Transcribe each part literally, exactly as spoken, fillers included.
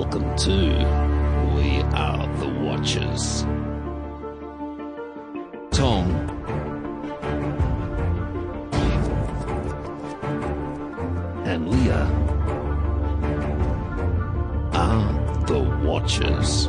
Welcome to We Are the Watchers. Tom and Leah are the Watchers.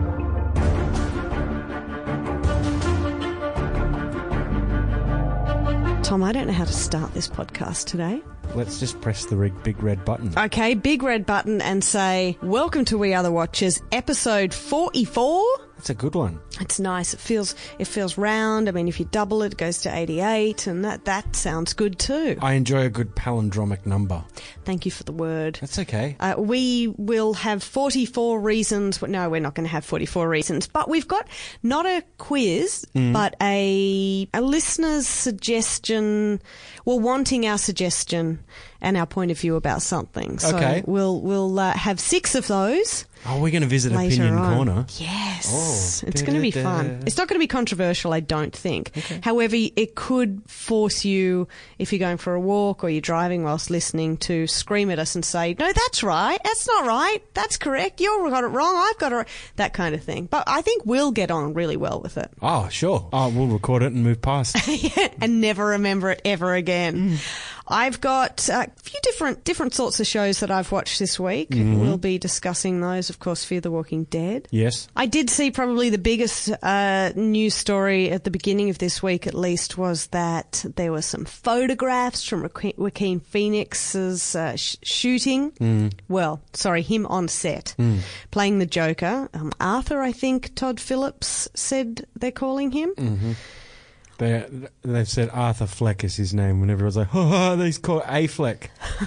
Tom, I don't know how to start this podcast today. Let's just press the big, big red button. Okay, big red button and say, welcome to We Are the Watchers, episode forty-four. That's a good one. It's nice. It feels it feels round. I mean, if you double it, it goes to eighty-eight, and that, that sounds good too. I enjoy a good palindromic number. Thank you for the word. That's okay. Uh, we will have forty-four reasons. No, we're not going to have forty-four reasons, but we've got not a quiz, mm. but a, a listener's suggestion. Well, wanting our suggestion and our point of view about something. So okay. we'll, we'll uh, have six of those. Oh, we're going to visit Later Opinion on. Corner. Yes. Oh, it's going to be fun. It's not going to be controversial, I don't think. Okay. However, it could force you, if you're going for a walk or you're driving whilst listening, to scream at us and say, no, that's right. That's not right. That's correct. You got it wrong. I've got it right. That kind of thing. But I think we'll get on really well with it. Oh, sure. Oh, we'll record it and move past. Yeah, and never remember it ever again. Mm. I've got a few different different sorts of shows that I've watched this week. Mm-hmm. We'll be discussing those, of course. Fear the Walking Dead. Yes. I did see probably the biggest uh, news story at the beginning of this week, at least, was that there were some photographs from Joaquin Phoenix's uh, sh- shooting. Mm. Well, sorry, him on set, mm. playing the Joker. Um, Arthur, I think Todd Phillips said they're calling him. Mm-hmm. They, they've said Arthur Fleck is his name when everyone's like, oh, he's called Affleck.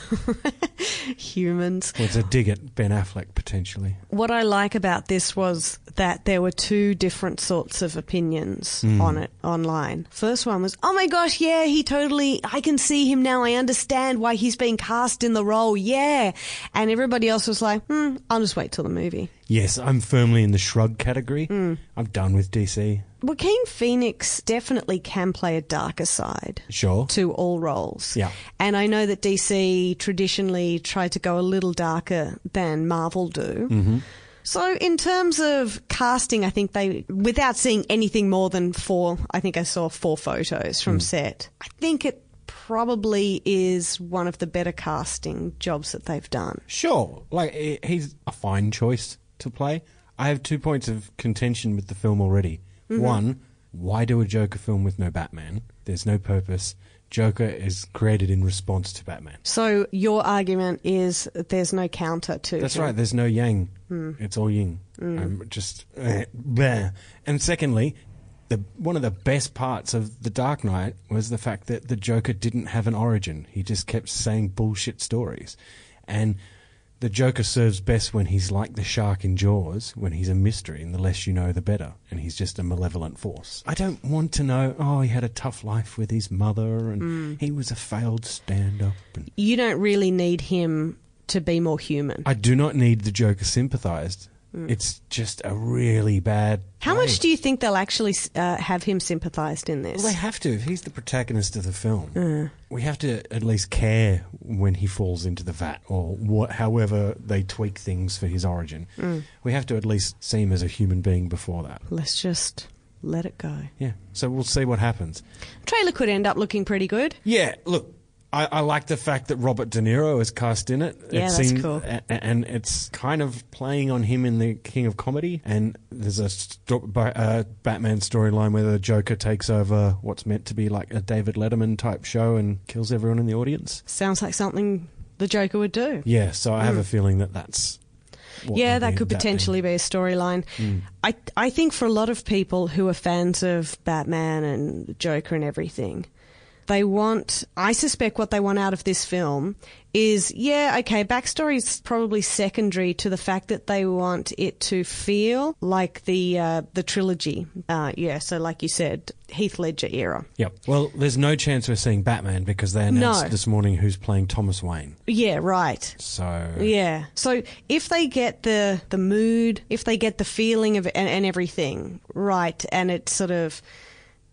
Humans. Well, it's a dig at Ben Affleck, potentially. What I like about this was that there were two different sorts of opinions mm. on it online. First one was, oh my gosh, yeah, he totally, I can see him now. I understand why he's being cast in the role. Yeah. And everybody else was like, hmm, I'll just wait till the movie. Yes, I'm firmly in the shrug category. Mm. I'm done with D C. Joaquin Phoenix definitely can play a darker side sure. to all roles. Yeah. And I know that D C traditionally tried to go a little darker than Marvel do. Mm-hmm. So in terms of casting, I think they, without seeing anything more than four, I think I saw four photos from mm. set, I think it probably is one of the better casting jobs that they've done. Sure. Like, he's a fine choice to play. I have two points of contention with the film already. Mm-hmm. One, why do a Joker film with no Batman? There's no purpose. Joker is created in response to Batman. So your argument is that there's no counter to That's him. right. There's no yang. Mm. It's all yin. Mm. Um, just uh, bleh. And secondly, the one of the best parts of The Dark Knight was the fact that the Joker didn't have an origin. He just kept saying bullshit stories. And the Joker serves best when he's like the shark in Jaws, when he's a mystery, and the less you know, the better, and he's just a malevolent force. I don't want to know, oh, he had a tough life with his mother, and mm. he was a failed stand-up. And you don't really need him to be more human. I do not need the Joker sympathised. Mm. It's just a really bad How play. much do you think they'll actually uh, have him sympathised in this? Well, they have to. If he's the protagonist of the film, mm. we have to at least care when he falls into the vat, or what, however they tweak things for his origin. Mm. We have to at least see him as a human being before that. Let's just let it go. Yeah. So we'll see what happens. Trailer could end up looking pretty good. Yeah. Look, I, I like the fact that Robert De Niro is cast in it. Yeah, it that's seems, cool. A, and it's kind of playing on him in the King of Comedy. And there's a sto- uh, Batman storyline where the Joker takes over what's meant to be like a David Letterman type show and kills everyone in the audience. Sounds like something the Joker would do. Yeah, so I have mm. a feeling that that's... What yeah, that be, could that potentially thing. be a storyline. Mm. I I think for a lot of people who are fans of Batman and Joker and everything, they want, I suspect what they want out of this film is, yeah, okay, backstory is probably secondary to the fact that they want it to feel like the uh, the trilogy. Uh, yeah, so like you said, Heath Ledger era. Yep. Well, there's no chance we're seeing Batman because they announced No. this morning who's playing Thomas Wayne. Yeah, right. So... Yeah. So if they get the, the mood, if they get the feeling of it and, and everything right, and it sort of...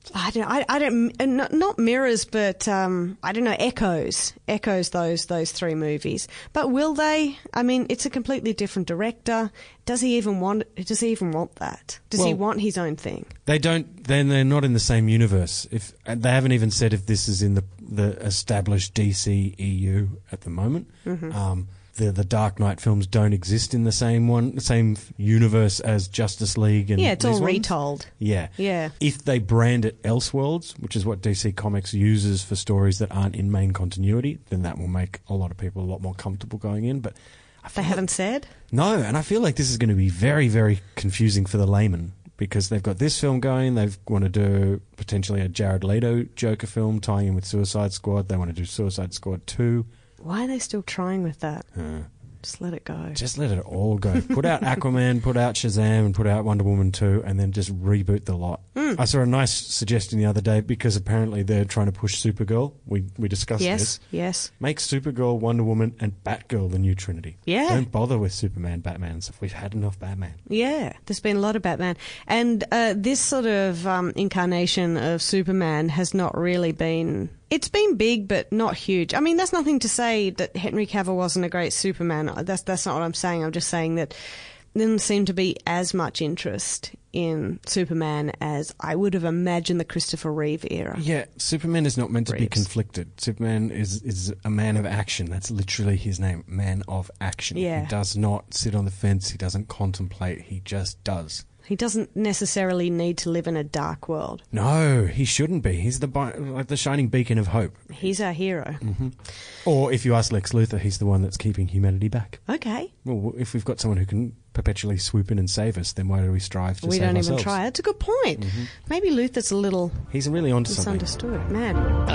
I don't, I, I don't, not, not mirrors, but um, I don't know, echoes, echoes those those three movies. But will they? I mean, it's a completely different director. Does he even want? Does he even want that? Does he Well, want his own thing? They don't. Then they're not in the same universe. If and they haven't even said if this is in the the established D C E U at the moment. Mm-hmm. Um, the the Dark Knight films don't exist in the same one, the same universe as Justice League and Yeah, it's these all ones. retold. Yeah, Yeah. If they brand it Elseworlds, which is what D C Comics uses for stories that aren't in main continuity, then that will make a lot of people a lot more comfortable going in. But I They feel like- haven't said. no, and I feel like this is going to be very, very confusing for the layman because they've got this film going. They want to do potentially a Jared Leto Joker film tying in with Suicide Squad. They want to do Suicide Squad two. Why are they still trying with that? Uh, Just let it go. just let it all go. Put out Aquaman, put out Shazam, and put out Wonder Woman two, and then just reboot the lot. Hmm. I saw a nice suggestion the other day because apparently they're trying to push Supergirl. We we discussed Yes, this. yes. Make Supergirl, Wonder Woman, and Batgirl the new Trinity. Yeah. Don't bother with Superman, Batman and stuff. We've had enough Batman. Yeah, there's been a lot of Batman. And uh, this sort of um, incarnation of Superman has not really been... It's been big, but not huge. I mean, that's nothing to say that Henry Cavill wasn't a great Superman. That's that's not what I'm saying. I'm just saying that there didn't seem to be as much interest in Superman as I would have imagined the Christopher Reeve era. Yeah, Superman is not meant to be Reeves. conflicted. Superman is, is a man of action. That's literally his name, man of action. Yeah. He does not sit on the fence. He doesn't contemplate. He just does. He doesn't necessarily need to live in a dark world. No, he shouldn't be. He's the bi- like the shining beacon of hope. He's our hero. Mm. Or if you ask Lex Luthor, he's the one that's keeping humanity back. Okay. Well, if we've got someone who can perpetually swoop in and save us, then why do we strive to we save don't ourselves? even try. That's a good point. Maybe Luther's a little He's really onto something. misunderstood. Man.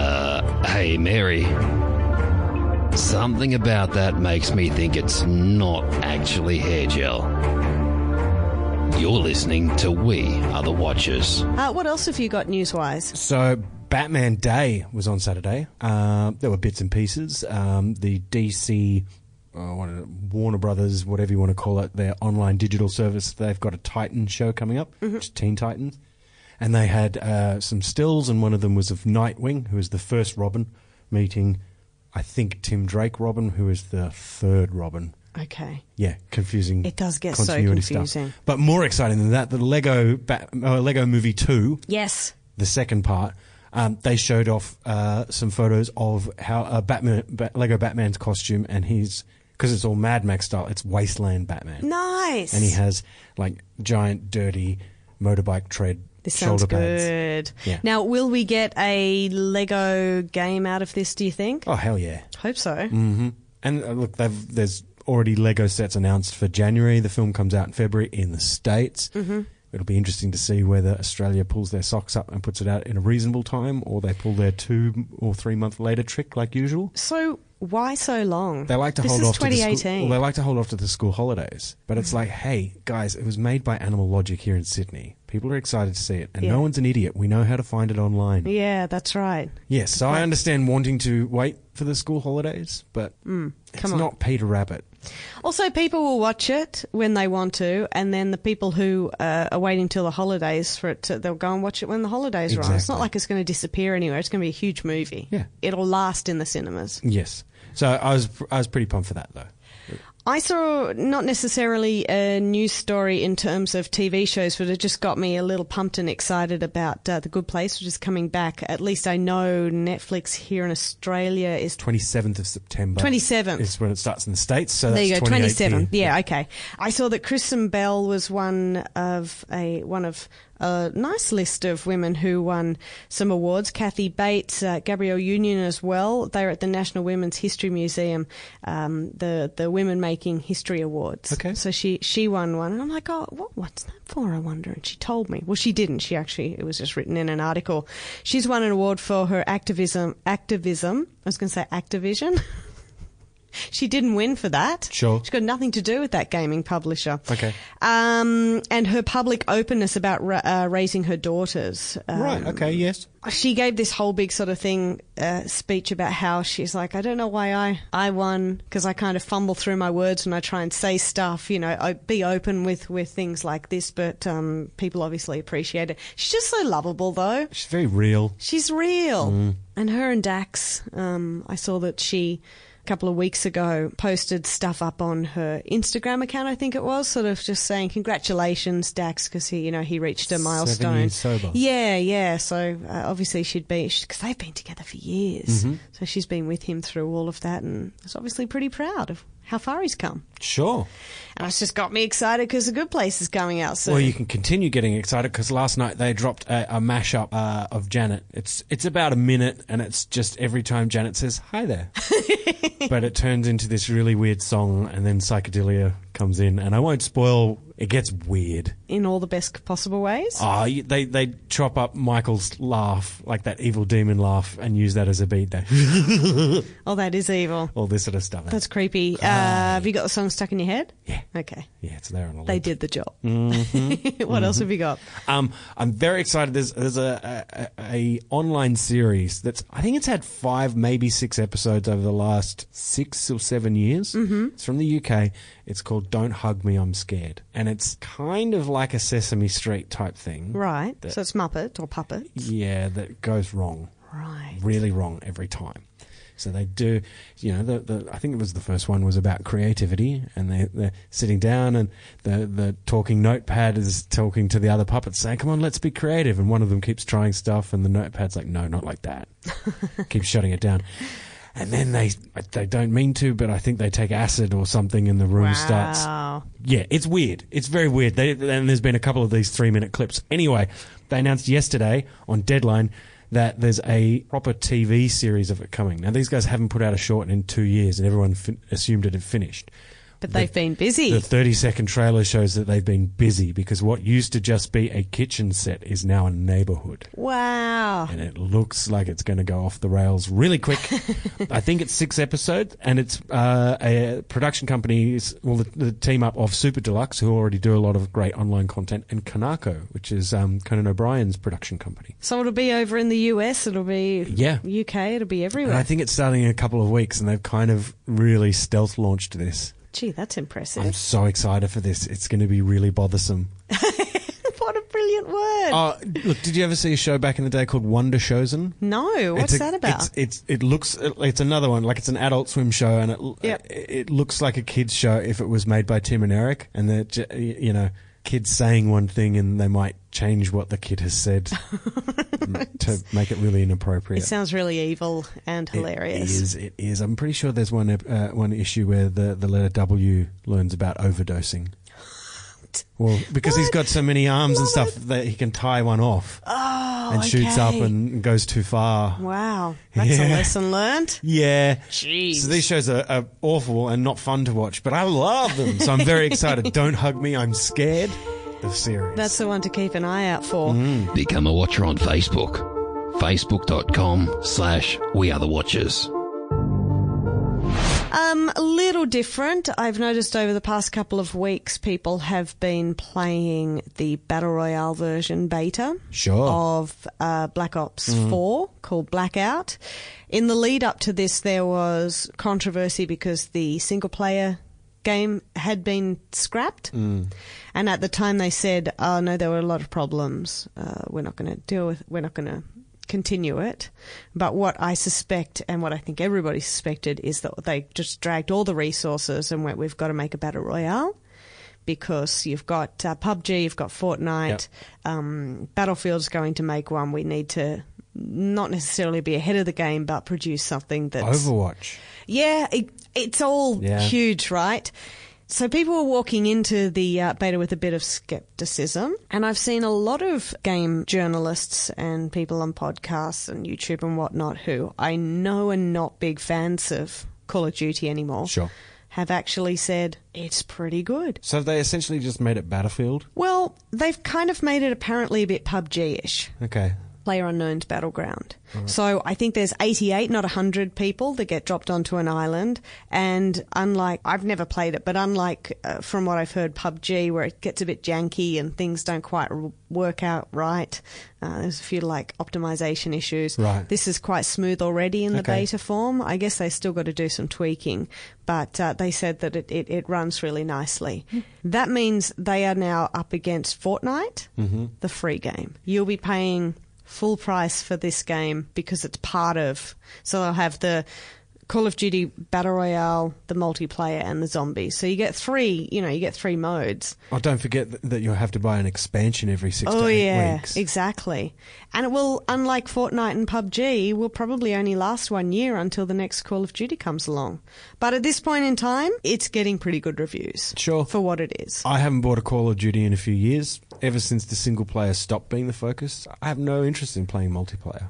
Uh, hey, Mary. Something about that makes me think it's not actually hair gel. You're listening to We Are the Watchers. Uh, what else have you got news-wise? So, Batman Day was on Saturday. Um, there were bits and pieces. Um, the D C, uh, what is it, Warner Brothers, whatever you want to call it, their online digital service, they've got a Titan show coming up, which is Teen Titans. And they had uh, some stills, and one of them was of Nightwing, who is the first Robin, meeting, I think, Tim Drake Robin, who is the third Robin. Okay. Yeah, confusing. It does get so continuity confusing. Stuff. But more exciting than that, the Lego Bat- uh, Lego Movie two, Yes. the second part, um, they showed off uh, some photos of how uh, Batman, ba- Lego Batman's costume, and he's, because it's all Mad Max style, it's Wasteland Batman. Nice. And he has like giant, dirty motorbike tread This sounds shoulder pads. good. Yeah. Now, will we get a Lego game out of this, do you think? Oh, hell yeah. Hope so. hmm And uh, look, they've, there's already Lego sets announced for January. The film comes out in February in the States. Mm-hmm. It'll be interesting to see whether Australia pulls their socks up and puts it out in a reasonable time, or they pull their two or three month later trick like usual. So, why so long? They like to this hold is off to the twenty school, eighteen. well, they like to hold off to the school holidays. But it's like, hey, guys, it was made by Animal Logic here in Sydney. People are excited to see it, and Yeah. no one's an idiot. We know how to find it online. Yeah, that's right. Yes, so I understand wanting to wait for the school holidays, but it's Mm, come on. not Peter Rabbit. Also, people will watch it when they want to, and then the people who uh, are waiting till the holidays for it, to, they'll go and watch it when the holidays are on. It's Exactly. not like it's going to disappear anywhere. It's going to be a huge movie. Yeah. It'll last in the cinemas. Yes. So I was I was pretty pumped for that, though. I saw not necessarily a news story in terms of T V shows, but it just got me a little pumped and excited about uh, The Good Place, which is coming back. At least I know Netflix here in Australia is twenty-seventh of September. twenty-seventh. Is when it starts in the States. So There that's you go, twenty-eighth twenty-seven. here. Yeah, okay. I saw that Kristen Bell was one of a one of a nice list of women who won some awards. Kathy Bates, uh, Gabrielle Union as well. They were at the National Women's History Museum, um, the the Women Making History Awards. Okay. So she she won one, and I'm like, oh, what what's that for? I wonder. And she told me. Well, she didn't. She actually, it was just written in an article. She's won an award for her activism. Activism. I was going to say Activision. She didn't win for that. Sure. She's got nothing to do with that gaming publisher. Okay. Um, and her public openness about ra- uh, raising her daughters. Um, Right, okay, yes. She gave this whole big sort of thing, uh, speech about how she's like, I don't know why I, I won, because I kind of fumble through my words when I try and say stuff, you know, I, be open with, with things like this, but um, people obviously appreciate it. She's just so lovable, though. She's very real. She's real. Mm. And her and Dax, um, I saw that she, a couple of weeks ago, posted stuff up on her Instagram account, I think it was, sort of just saying, congratulations, Dax, because he, you know, he reached a milestone. Seven years sober. Yeah, yeah. So uh, obviously she'd be, because they've been together for years. Mm-hmm. So she's been with him through all of that and is obviously pretty proud of how far he's come. Sure. And it's just got me excited because The Good Place is coming out soon. Well, you can continue getting excited because last night they dropped a, a mashup uh, of Janet. It's it's about a minute, and it's just every time Janet says hi there, but it turns into this really weird song, and then psychedelia comes in, and I won't spoil. It gets weird in all the best possible ways. Oh, they they chop up Michael's laugh, like that evil demon laugh, and use that as a beat. Oh, that is evil. All this sort of stuff. That's creepy. Uh, have you got the song stuck in your head? Yeah. Okay. Yeah, it's there on a They loop. did the job. Mm-hmm. What mm-hmm. else have you got? Um, I'm very excited. There's there's a, a a online series that's I think it's had five, maybe six episodes over the last six or seven years. Mm-hmm. It's from the U K. It's called Don't Hug Me, I'm Scared, and it's kind of like a Sesame Street type thing. Right. That, so it's Muppet or Puppet. Yeah, that goes wrong. Right. Really wrong every time. So they do, you know, the, the I think it was the first one was about creativity, and they, they're sitting down, and the, the talking notepad is talking to the other puppets saying, come on, let's be creative. And one of them keeps trying stuff, and the notepad's like, no, not like that. Keeps shutting it down. And then they they don't mean to, but I think they take acid or something, and the room wow. starts. Yeah, it's weird. It's very weird. They, and there's been a couple of these three-minute clips. Anyway, they announced yesterday on Deadline that there's a proper T V series of it coming. Now, these guys haven't put out a short in two years, and everyone fin- assumed it had finished. But they've the, been busy. The thirty-second trailer shows that they've been busy because what used to just be a kitchen set is now a neighborhood. Wow. And it looks like it's going to go off the rails really quick. I think it's six episodes, and it's uh, a production company, well, the, the team up of Super Deluxe, who already do a lot of great online content, and Kanako, which is um, Conan O'Brien's production company. So it'll be over in the U S, it'll be yeah. U K, it'll be everywhere. And I think it's starting in a couple of weeks, and they've kind of really stealth launched this. Gee, that's impressive. I'm so excited for this. It's going to be really bothersome. What a brilliant word. Oh, look, did you ever see a show back in the day called Wonder Chosen? No, what's it's a, that about? It's, it's it looks it's another one, like it's an Adult Swim show, and it yep. it, it looks like a kids show if it was made by Tim and Eric, and they're, you know, kids saying one thing and they might change what the kid has said to make it really inappropriate. It sounds really evil and hilarious. It is. It is. I'm pretty sure there's one uh, one issue where the the letter W learns about overdosing. Well, because what? he's got so many arms Love and stuff it. that he can tie one off. Oh, and okay. shoots up and goes too far. Wow, that's Yeah. a lesson learned. Yeah. Jeez. So these shows are, are awful and not fun to watch, but I love them. So I'm very excited. Don't Hug Me, I'm Scared. The series. That's the one to keep an eye out for. Mm. Become a watcher on Facebook. Facebook.com slash We Are The Watchers. Um, a little different. I've noticed over the past couple of weeks people have been playing the Battle Royale version beta Sure. of uh, Black Ops mm. four called Blackout. In the lead up to this there was controversy because the single player game had been scrapped Mm. and at the time they said, oh no, there were a lot of problems. Uh, we're not going to deal with, we're not going to continue it. But what I suspect and what I think everybody suspected is that they just dragged all the resources and went, we've got to make a battle royale because you've got uh, P U B G, you've got Fortnite, yep. um, Battlefield's going to make one. We need to not necessarily be ahead of the game but produce something that's... Overwatch. Yeah, it, it's all Yeah. huge, right? So people were walking into the uh, beta with a bit of skepticism, and I've seen a lot of game journalists and people on podcasts and YouTube and whatnot who I know are not big fans of Call of Duty anymore. Sure. Have actually said it's pretty good. So they essentially just made it Battlefield? Well, they've kind of made it apparently a bit P U B G-ish. Okay. PlayerUnknown's Battleground. Right. So I think there's eighty-eight, not one hundred people that get dropped onto an island. And unlike, I've never played it, but unlike uh, from what I've heard, P U B G, where it gets a bit janky and things don't quite r- work out right, uh, there's a few like optimization issues. Right. This is quite smooth already in the Okay. beta form. I guess they still got to do some tweaking, but uh, they said that it, it, it runs really nicely. That means they are now up against Fortnite, Mm-hmm. the free game. You'll be paying full price for this game because it's part of, so they'll have the Call of Duty Battle Royale, the multiplayer, and the zombies. So you get three, you know, you get three modes. Oh, don't forget th- that you'll have to buy an expansion every six Oh to eight yeah, weeks. exactly. And it will, unlike Fortnite and P U B G, will probably only last one year until the next Call of Duty comes along. But at this point in time, it's getting pretty good reviews. Sure. For what it is. I haven't bought a Call of Duty in a few years. Ever since the single player stopped being the focus, I have no interest in playing multiplayer.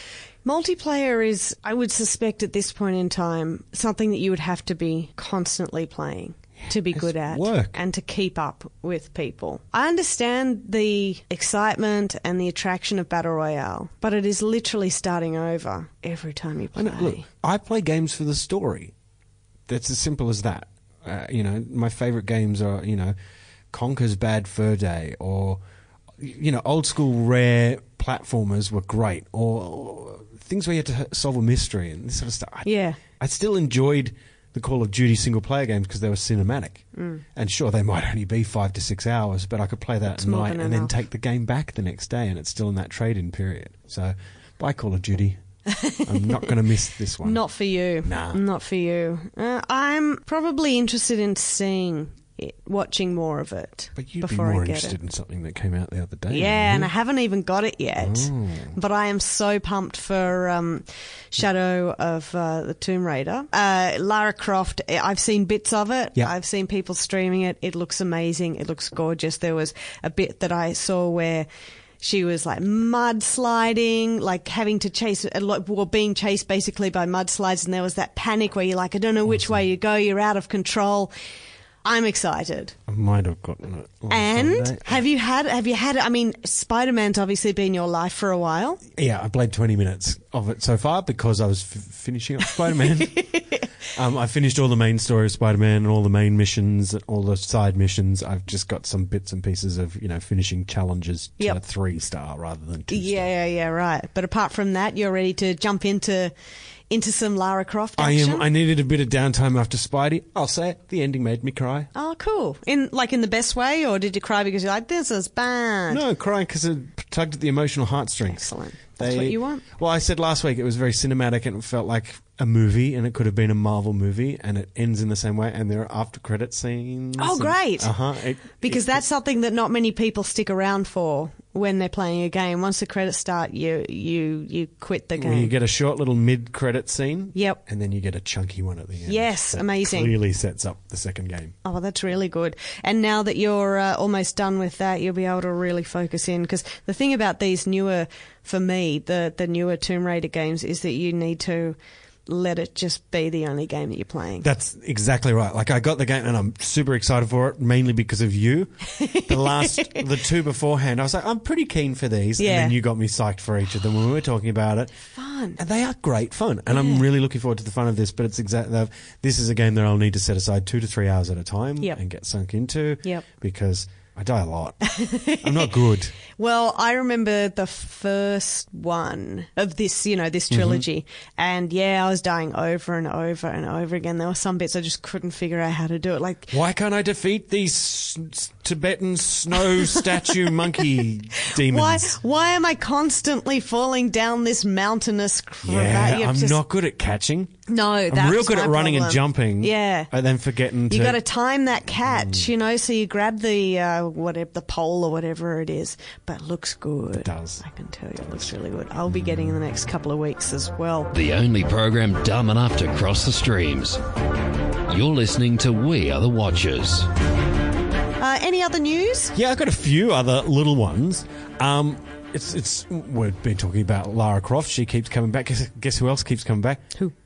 Multiplayer is, I would suspect at this point in time, something that you would have to be constantly playing to be It's good at work. and to keep up with people. I understand the excitement and the attraction of Battle Royale, but it is literally starting over every time you I play. know, look, I play games for the story. That's as simple as that. Uh, you know, my favourite games are, you know, Conker's Bad Fur Day, or, you know, old school rare platformers were great, or, or things where you had to solve a mystery and this sort of stuff. I, Yeah. I still enjoyed the Call of Duty single player games because they were cinematic. Mm. And sure, they might only be five to six hours, but I could play that It's at more night than and then enough. take the game back the next day, and it's still in that trade-in period. So, buy Call of Duty. I'm not going to miss this one. Not for you. Nah. Not for you. Uh, I'm probably interested in seeing it, watching more of it But you'd before be more I get interested it. in something that came out the other day. Yeah, and I wouldn't haven't even got it yet. Oh. But I am so pumped for um, Shadow of uh, the Tomb Raider. Uh, Lara Croft, I've seen bits of it. Yeah. I've seen people streaming it. It looks amazing. It looks gorgeous. There was a bit that I saw where she was like mudsliding, like having to chase, or being chased basically by mudslides, and there was that panic where you're like, I don't know which way you go, you're out of control. I'm excited. I might have gotten it. on And Sunday. have you had? Have you had? I mean, Spider-Man's obviously been your life for a while. Yeah, I played twenty minutes of it so far because I was f- finishing up Spider-Man. um, I finished all the main story of Spider-Man and all the main missions, all the side missions. I've just got some bits and pieces of, you know, finishing challenges to Yep. three star rather than two Yeah, star. yeah, yeah, right. But apart from that, you're ready to jump into into some Lara Croft I action. am. I needed a bit of downtime after Spidey. I'll say it. The ending made me cry. Oh, cool. In like in the best way, or did you cry because you're like, this is bad? No, crying because it tugged at the emotional heartstrings. Excellent. That's what you want. Well, I said last week it was very cinematic and it felt like a movie, and it could have been a Marvel movie, and it ends in the same way, and there are after credit scenes. Oh, great. Uh huh. Because that's something that not many people stick around for when they're playing a game. Once the credits start, you you you quit the game. Where you get a short little mid-credit scene. Yep. And then you get a chunky one at the end. Yes, that amazing. Clearly sets up the second game. Oh, well, that's really good. And now that you're uh, almost done with that, you'll be able to really focus in. Because the thing about these newer, for me, the, the newer Tomb Raider games is that you need to let it just be the only game that you're playing. That's exactly right. Like, I got the game and I'm super excited for it, mainly because of you. The last, the two beforehand, I was like, I'm pretty keen for these. Yeah. And then you got me psyched for each of them when we were talking about it. Fun. And they are great fun. And I'm really looking forward to the fun of this, but it's exactly, this is a game that I'll need to set aside two to three hours at a time Yep. and get sunk into. Yep. Because I die a lot. I'm not good. Well, I remember the first one of this, you know, this trilogy. Mm-hmm. And yeah, I was dying over and over and over again. There were some bits I just couldn't figure out how to do it. Like, Why can't I defeat these s- Tibetan snow statue monkey demons? why why am I constantly falling down this mountainous crevasse? Yeah, You have I'm just- not good at catching. No, that's I'm real good my at running and problem. jumping. Yeah. And then forgetting to... You got to time that catch, Mm. you know, so you grab the uh, whatever the pole or whatever it is, but it looks good. It does. I can tell you, it looks really good. I'll be getting in the next couple of weeks as well. The only program dumb enough to cross the streams. You're listening to We Are the Watchers. Uh, any other news? Yeah, I've got a few other little ones. Um, it's it's we've been talking about Lara Croft. She keeps coming back. Guess, guess who else keeps coming back? Who?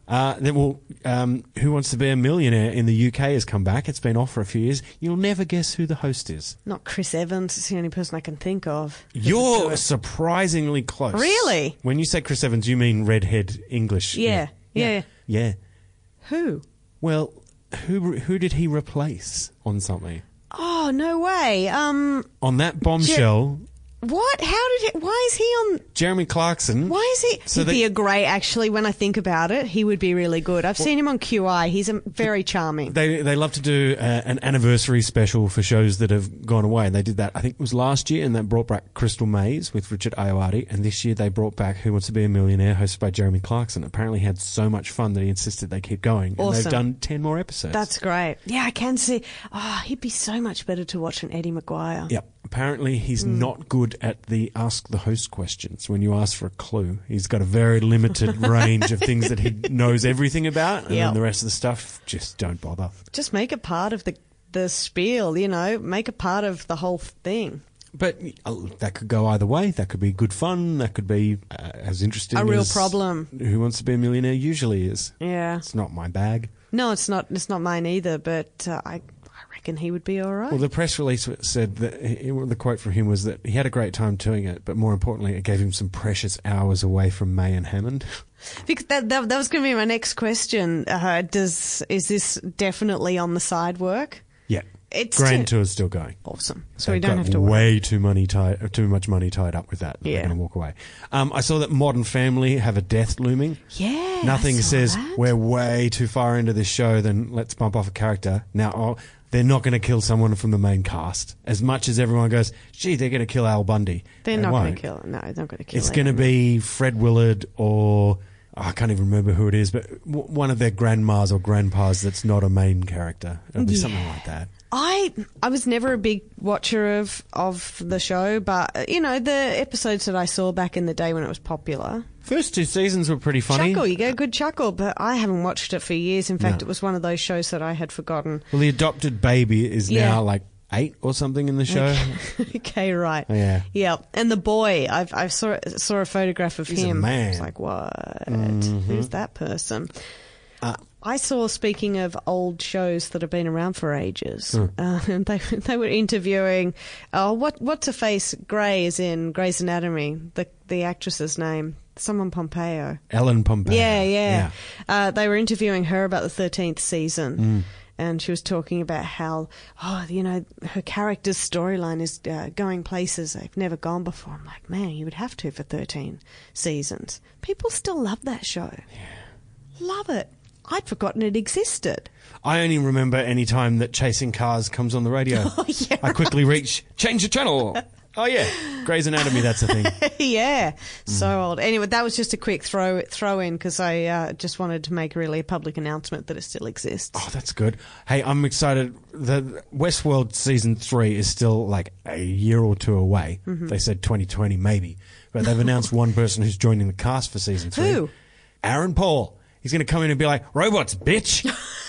Uh, then, well, um, Who Wants to Be a Millionaire in the U K has come back. It's been off for a few years. You'll never guess who the host is. Not Chris Evans. It's the only person I can think of. You're surprisingly close. Really? When you say Chris Evans, you mean redhead English. Yeah. Yeah. Yeah. yeah. Who? Well, who who did he replace on something? Oh, no way. Um, On that bombshell, what? How did he... Why is he on... Jeremy Clarkson. Why is he... So He'd they- be a great... Actually, when I think about it, he would be really good. I've seen him on Q I. He's a, very charming. They they love to do uh, an anniversary special for shows that have gone away. They did that, I think it was last year, and that brought back Crystal Maze with Richard Ayoade. And this year they brought back Who Wants to Be a Millionaire, hosted by Jeremy Clarkson. Apparently he had so much fun that he insisted they keep going. And Awesome. they've done ten more episodes. That's great. Yeah, I can see... Oh, he'd be so much better to watch than Eddie Maguire. Yep. Apparently he's Hmm. not good at the ask the host questions when you ask for a clue. He's got a very limited range of things that he knows everything about, and Yep. then the rest of the stuff, just don't bother. Just make it part of the the spiel, you know, make it part of the whole thing. But uh, that could go either way. That could be good fun. That could be uh, as interesting A real as problem. Who Wants to Be a Millionaire usually is. Yeah. It's not my bag. No, it's not. It's not mine either. But uh, I, I reckon he would be all right. Well, the press release said that he, the quote from him was that he had a great time doing it, but more importantly, it gave him some precious hours away from May and Hammond. Because that, that, that was going to be my next question. Uh, does is this definitely on the side work? Yeah. It's Grand too- Tour's still going. Awesome. So They've we don't got have to worry. way too money tied, too much money tied up with that. Yeah. They're going to walk away. Um, I saw that Modern Family have a death looming. Yeah. Nothing I saw says that. we're way too far into this show, then let's bump off a character. Now, oh, they're not going to kill someone from the main cast. As much as everyone goes, gee, they're going to kill Al Bundy. They're They not going won't. to kill him. No, they're not going to kill It's him. going to be Fred Willard or... oh, I can't even remember who it is, but w- one of their grandmas or grandpas that's not a main character. It'll be Yeah. something like that. I I was never a big watcher of of the show, but uh, you know the episodes that I saw back in the day when it was popular. First two seasons were pretty funny. Chuckle, you get a good chuckle, but I haven't watched it for years. In fact, No. it was one of those shows that I had forgotten. Well, the adopted baby is Yeah. now like eight or something in the show. Okay, right. Yeah. Yeah, and the boy, I've I've saw saw a photograph of He's a him. man. I was like, what? Mhm. Who's that person? Uh, I saw, speaking of old shows that have been around for ages, Hmm. uh, and they they were interviewing. Oh, what what's her face? Grey is in Grey's Anatomy. The the actress's name, someone Pompeo. Ellen Pompeo. Yeah, yeah. Uh, they were interviewing her about the thirteenth season. Mm. And she was talking about how, oh, you know, her character's storyline is uh, going places they've never gone before. I'm like, man, you would have to for thirteen seasons. People still love that show. Yeah. Love it. I'd forgotten it existed. I only remember any time that Chasing Cars comes on the radio. Oh, yeah. I quickly reach, change the channel. Oh, yeah. Grey's Anatomy, that's a thing. Yeah, so old. Anyway, that was just a quick throw throw in because I uh, just wanted to make really a public announcement that it still exists. Oh, that's good. Hey, I'm excited. The Westworld season three is still like a year or two away. Mm-hmm. They said twenty twenty maybe. But they've announced one person who's joining the cast for season three. Who? Aaron Paul. He's going to come in and be like, robots, bitch.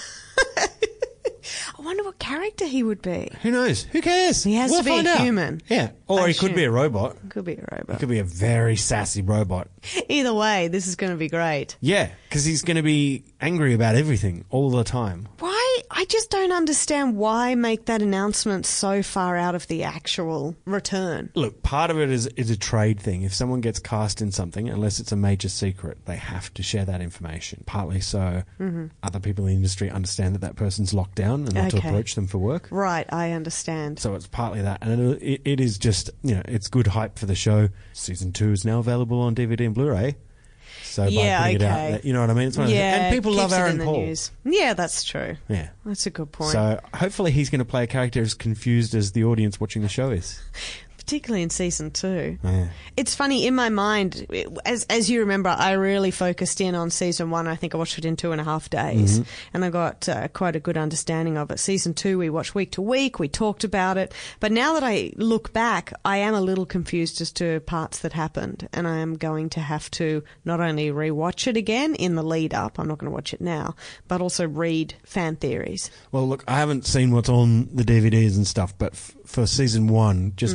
I wonder what character he would be. Who knows? Who cares? He has We'll to be find a out. human. Yeah. Or I he could assume. be a robot. Could be a He robot. could be a very sassy robot. Either way, this is going to be great. Yeah, because he's going to be angry about everything all the time. Why? I just don't understand why make that announcement so far out of the actual return. Look, part of it is, is a trade thing. If someone gets cast in something, unless it's a major secret, they have to share that information. Partly so Mm-hmm. other people in the industry understand that that person's locked down and not to Okay. approach them for work. Right, I understand. So it's partly that. And it, it, it is just, you know, it's good hype for the show. Season two is now available on D V D and Blu-ray. So Yeah, by putting it okay. out, you know what I mean? It's one of the- Yeah, and people love keeps it Aaron in the Paul. news. Yeah, that's true. Yeah. That's a good point. So hopefully he's going to play a character as confused as the audience watching the show is. Particularly in season two. Yeah. It's funny, in my mind, as as you remember, I really focused in on season one. I think I watched it in two and a half days, Mm-hmm. and I got uh, quite a good understanding of it. Season two, we watched week to week, we talked about it. But now that I look back, I am a little confused as to parts that happened, and I am going to have to not only rewatch it again in the lead up, I'm not going to watch it now, but also read fan theories. Well, look, I haven't seen what's on the D V Ds and stuff, but f- for season one, just before season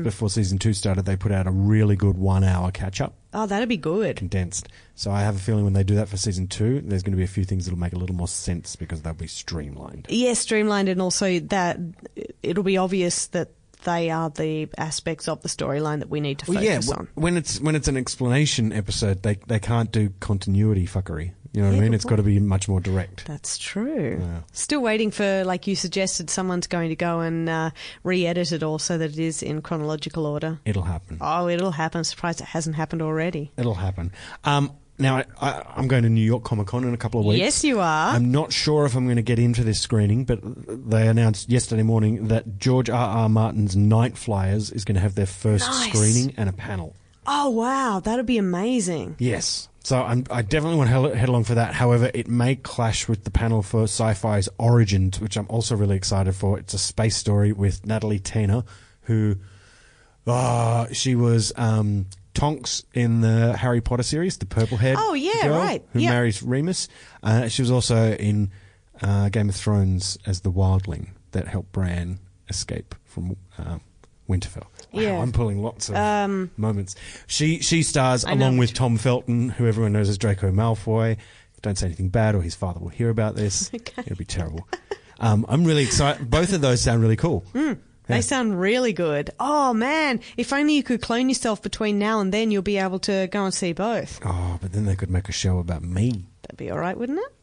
season two started, they put out a really good one-hour catch-up. Oh, that'd be good. Condensed. So I have a feeling when they do that for season two, there's going to be a few things that'll make a little more sense because they'll be streamlined. Yeah, streamlined, and also that it'll be obvious that they are the aspects of the storyline that we need to Well, focus yeah, on. when it's when it's an explanation episode, they they can't do continuity fuckery. You know what Yeah, I mean? but It's got to be much more direct. That's true. Yeah. Still waiting for, like you suggested, someone's going to go and uh, re-edit it all so that it is in chronological order. It'll happen. Oh, it'll happen. Surprised it hasn't happened already. It'll happen. Um, now, I, I, I'm going to New York Comic Con in a couple of weeks. Yes, you are. I'm not sure if I'm going to get into this screening, but they announced yesterday morning that George R. R. Martin's Night Flyers is going to have their first Nice. screening and a panel. Oh, wow. That'd be amazing. Yes. So I'm, I definitely want to head along for that. However, it may clash with the panel for Sci-Fi's Origins, which I'm also really excited for. It's a space story with Natalie Tena, who uh, she was um, Tonks in the Harry Potter series, the purple-haired Oh, yeah, girl right. who Yep. marries Remus. Uh, she was also in uh, Game of Thrones as the wildling that helped Bran escape from uh, Winterfell. Wow, Yeah. I'm pulling lots of Um, moments. She she stars I know along with which- Tom Felton, who everyone knows as Draco Malfoy. Don't say anything bad, or his father will hear about this. Okay. It'll be terrible. Um, I'm really excited. Both of those sound really cool. They Yeah. sound really good. Oh, man. If only you could clone yourself between now and then, you'll be able to go and see both. Oh, but then they could make a show about me. That'd be all right, wouldn't it?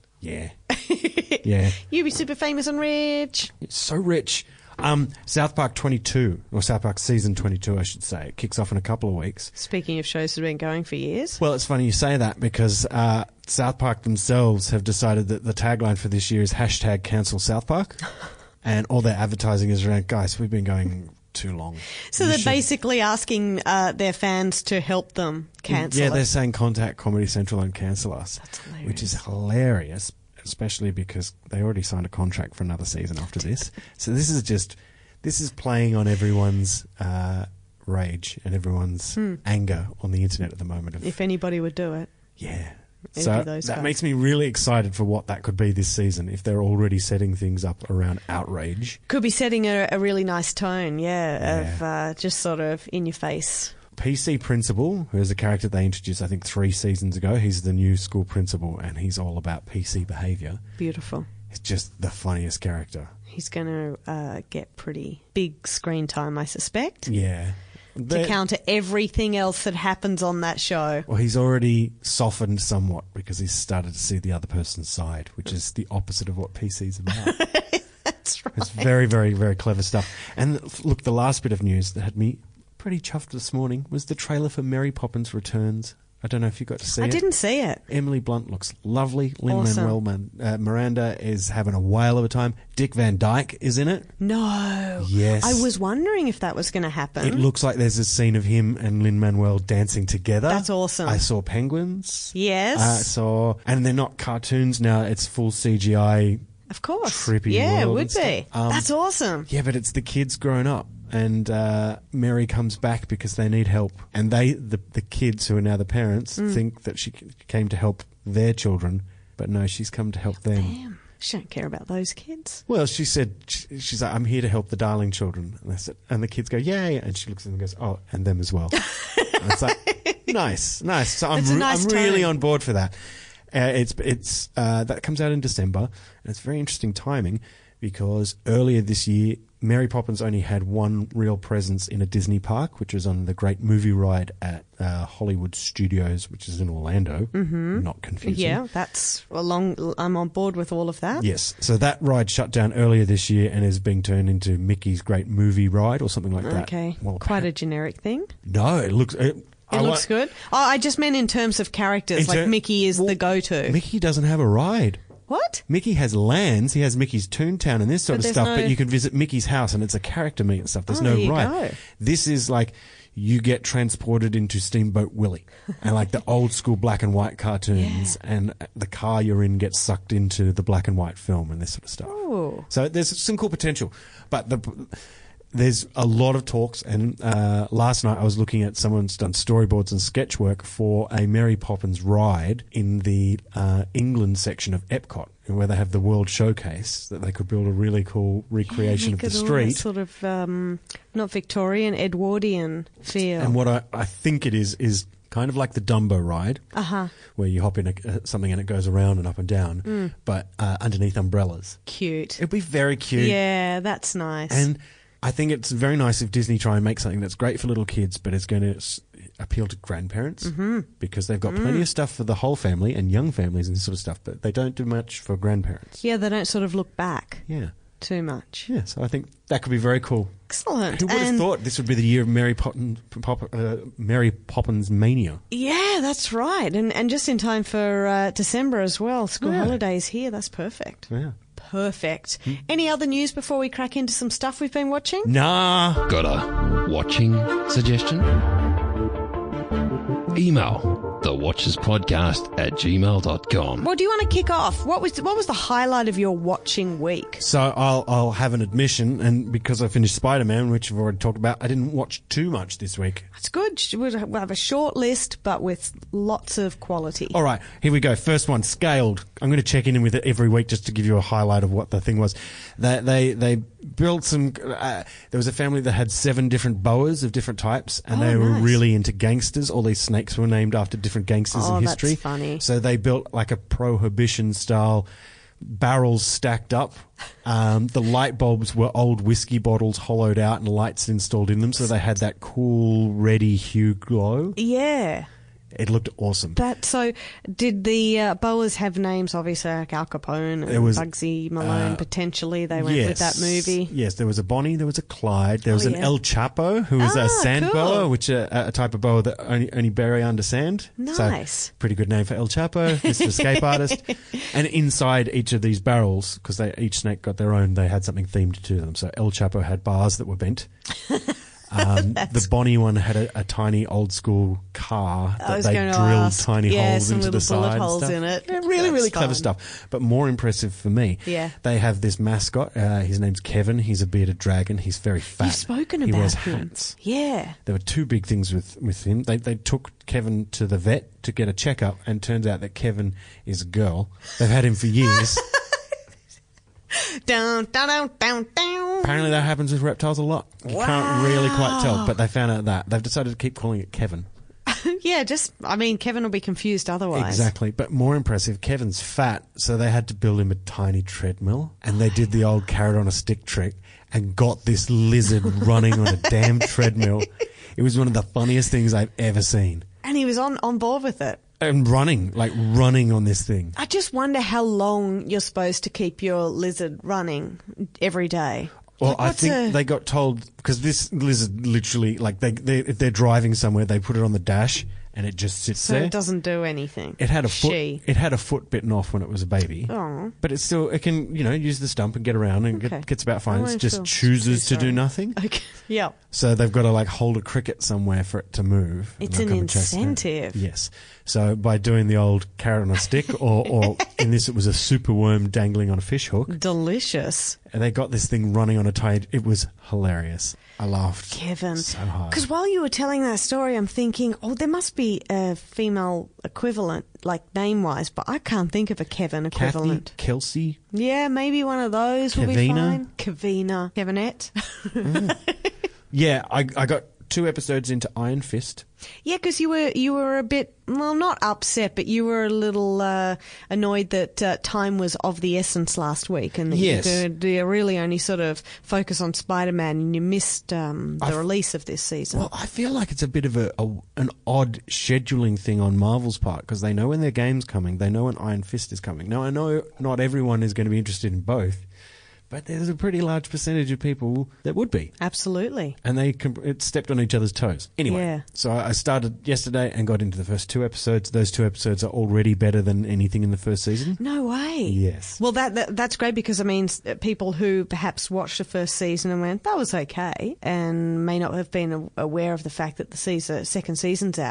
Yeah, yeah. You'd be super famous and rich. It's so rich. Um, South Park twenty-two, or South Park season twenty-two, I should say, it kicks off in a couple of weeks. Speaking of shows that have been going for years. Well, it's funny you say that because uh, South Park themselves have decided that the tagline for this year is hashtag cancel South Park. And all their advertising is around, guys, we've been going too long. So You they're should- basically asking uh, their fans to help them cancel Yeah, it. they're saying contact Comedy Central and cancel us. That's hilarious. Which is hilarious, especially because they already signed a contract for another season after this. So this is just, this is playing on everyone's uh, rage and everyone's anger on the internet at the moment. Of, Hmm. If anybody would do it. yeah. Envy So those that guys. makes me really excited for what that could be this season if they're already setting things up around outrage. Could be setting a, a really nice tone, yeah, Yeah. of uh, just sort of in your face. P C Principal, who is a character they introduced, I think, three seasons ago. He's the new school principal, and he's all about P C behaviour. Beautiful. He's just the funniest character. He's going to uh, get pretty big screen time, I suspect, Yeah. to But- counter everything else that happens on that show. Well, he's already softened somewhat because he's started to see the other person's side, which is the opposite of what P C's about. That's right. It's very, very, very clever stuff. And look, the last bit of news that had me pretty chuffed this morning was the trailer for Mary Poppins Returns. I don't know if you got to see I it. didn't see it. Emily Blunt looks lovely. Awesome. Lin-Manuel Man- uh, Miranda is having a whale of a time. Dick Van Dyke is in it. No. Yes. I was wondering if that was going to happen. It looks like there's a scene of him and Lin-Manuel dancing together. That's awesome. I saw penguins. Yes. I saw... And they're not cartoons now. It's full C G I. Of course. Trippy yeah, it world would and stuff. be. Um, That's awesome. Yeah, but it's the kids grown up. And uh, Mary comes back because they need help. And they, the, the kids who are now the parents, Mm. think that she c- came to help their children. But no, she's come to help them. Damn. She don't care about those kids. Well, she said, sh- she's like, I'm here to help the darling children. And, I said, and the kids go, yay. And she looks at them and goes, oh, and them as well. And it's like, nice, nice. So I'm, It's a re- nice I'm really tone. on board for that. Uh, it's it's uh, that comes out in December, and it's very interesting timing because earlier this year, Mary Poppins only had one real presence in a Disney park, which was on the Great Movie Ride at uh, Hollywood Studios, which is in Orlando. Mm-hmm. Not confusing. Yeah, that's along. I'm on board with all of that. Yes. So that ride shut down earlier this year and is being turned into Mickey's Great Movie Ride or something like that. Okay. Well, Quite a generic thing. no, it looks. It, It looks good. Oh, I just meant in terms of characters. In Like ter- Mickey is well, the go-to. Mickey doesn't have a ride. What? Mickey has lands. He has Mickey's Toontown and this sort But of there's stuff. no- But you can visit Mickey's house and it's a character meet and stuff. There's Oh, no there you ride. go. This is like you get transported into Steamboat Willie and like the old school black and white cartoons, and the car you're in gets sucked into the black and white film and this sort of stuff. Oh. So there's some cool potential, but the there's a lot of talks, and uh, last night I was looking at someone's done storyboards and sketch work for a Mary Poppins ride in the uh, England section of Epcot, where they have the World Showcase, that they could build a really cool recreation yeah, of the make it all street. that sort of um, not Victorian, Edwardian feel. And what I, I think it is is kind of like the Dumbo ride, uh-huh. where you hop in a, uh, something and it goes around and up and down, Mm. but uh, underneath umbrellas. Cute. It'd be very cute. Yeah, that's nice. And I think it's very nice if Disney try and make something that's great for little kids, but it's going to s- appeal to grandparents, mm-hmm. because they've got plenty Mm. of stuff for the whole family and young families and this sort of stuff, but they don't do much for grandparents. Yeah, they don't sort of look back Yeah. too much. Yeah, so I think that could be very cool. Excellent. Who would have And- thought this would be the year of Mary, Poppin, Pop, uh, Mary Poppins mania? Yeah, that's right. And and just in time for uh, December as well. School Yeah. holidays here. That's perfect. Yeah. Perfect. Any other news before we crack into some stuff we've been watching? Nah. Got a watching suggestion? Email thewatcherspodcast at gmail dot com. Well, do you want to kick off? What was what was the highlight of your watching week? So I'll I'll have an admission, and because I finished Spider-Man, which I've already talked about, I didn't watch too much this week. It's good. We'll have a short list, but with lots of quality. All right, here we go. First one, Scaled. I'm going to check in with it every week just to give you a highlight of what the thing was. They they they built some. Uh, there was a family that had seven different boas of different types, and Oh, they were nice. really into gangsters. All these snakes were named after different gangsters Oh, in that's history. funny. So they built like a prohibition style. Barrels stacked up. Um, the light bulbs were old whiskey bottles hollowed out and lights installed in them, so they had that cool reddy hue glow. Yeah. It looked awesome. That so. Did the uh, boas have names? Obviously, like Al Capone and There was, Bugsy Malone. uh, potentially, they went yes. with that movie. Yes, there was a Bonnie, there was a Clyde, there was Oh, an yeah. El Chapo, who was Ah, a sand cool. boa, which uh, a type of boa that only, only bury under sand. Nice. So, pretty good name for El Chapo, Mister Escape Artist. And inside each of these barrels, because they each snake got their own, they had something themed to them. So El Chapo had bars that were bent. Um, the Bonnie one had a, a tiny old school car I that was they going drilled to ask. tiny Yeah, holes some into the little bullet side and holes stuff. in it. Yeah, really, That's really clever fun. stuff. But more impressive for me, Yeah. they have this mascot. Uh, his name's Kevin. He's a bearded dragon. He's very fat. You've spoken he about wears him. hats. Yeah. There were two big things with, with him. They they took Kevin to the vet to get a checkup, and turns out that Kevin is a girl. They've had him for years. Down, down, down, down, down. Apparently that happens with reptiles a lot. You can't really quite tell, but they found out that. They've decided to keep calling it Kevin. Yeah, just, I mean, Kevin will be confused otherwise. Exactly. But more impressive, Kevin's fat, so they had to build him a tiny treadmill, and they did the old carrot on a stick trick and got this lizard running on a damn treadmill. It was one of the funniest things I've ever seen. And he was on, on board with it. And running, like running on this thing. I just wonder how long you're supposed to keep your lizard running every day. Well, Like, I what's think a- they got told, because this lizard literally, like, they, they if they're driving somewhere, they put it on the dash and it just sits So there. it doesn't do anything. It had a foot. She. It had a foot bitten off when it was a baby. Oh. But it still, it can, you know, use the stump and get around and Okay. get, gets about I fine. It won't just feel chooses too to do sorry. nothing. Okay. Yeah. So they've got to like hold a cricket somewhere for it to move. It's And an they'll come and chase it. incentive. Yes. So by doing the old carrot on a stick, or, or in this it was a super worm dangling on a fish hook, Delicious. and they got this thing running on a tide. It was hilarious. I laughed Kevin. so hard. Because while you were telling that story, I'm thinking, oh, there must be a female equivalent, like name-wise, but I can't think of a Kevin Kathy, equivalent. Kelsey. Yeah, maybe one of those will be Kevina? fine. Kevina. Kevinette. Yeah, I, I got two episodes into Iron Fist. Yeah, because you were you were a bit, well, not upset, but you were a little uh, annoyed that uh, time was of the essence last week, and that Yes. you could uh, really only sort of focus on Spider-Man, and you missed um, the I've- release of this season. Well, I feel like it's a bit of a, a an odd scheduling thing on Marvel's part, because they know when their game's coming, they know when Iron Fist is coming. Now, I know not everyone is going to be interested in both, but there's a pretty large percentage of people that would be. Absolutely. And they com- it stepped on each other's toes. Anyway, Yeah. so I started yesterday and got into the first two episodes. Those two episodes are already better than anything in the first season. No way. Yes. Well, that, that that's great, because it means that people who perhaps watched the first season and went, that was okay, and may not have been a- aware of the fact that the season, second season's out,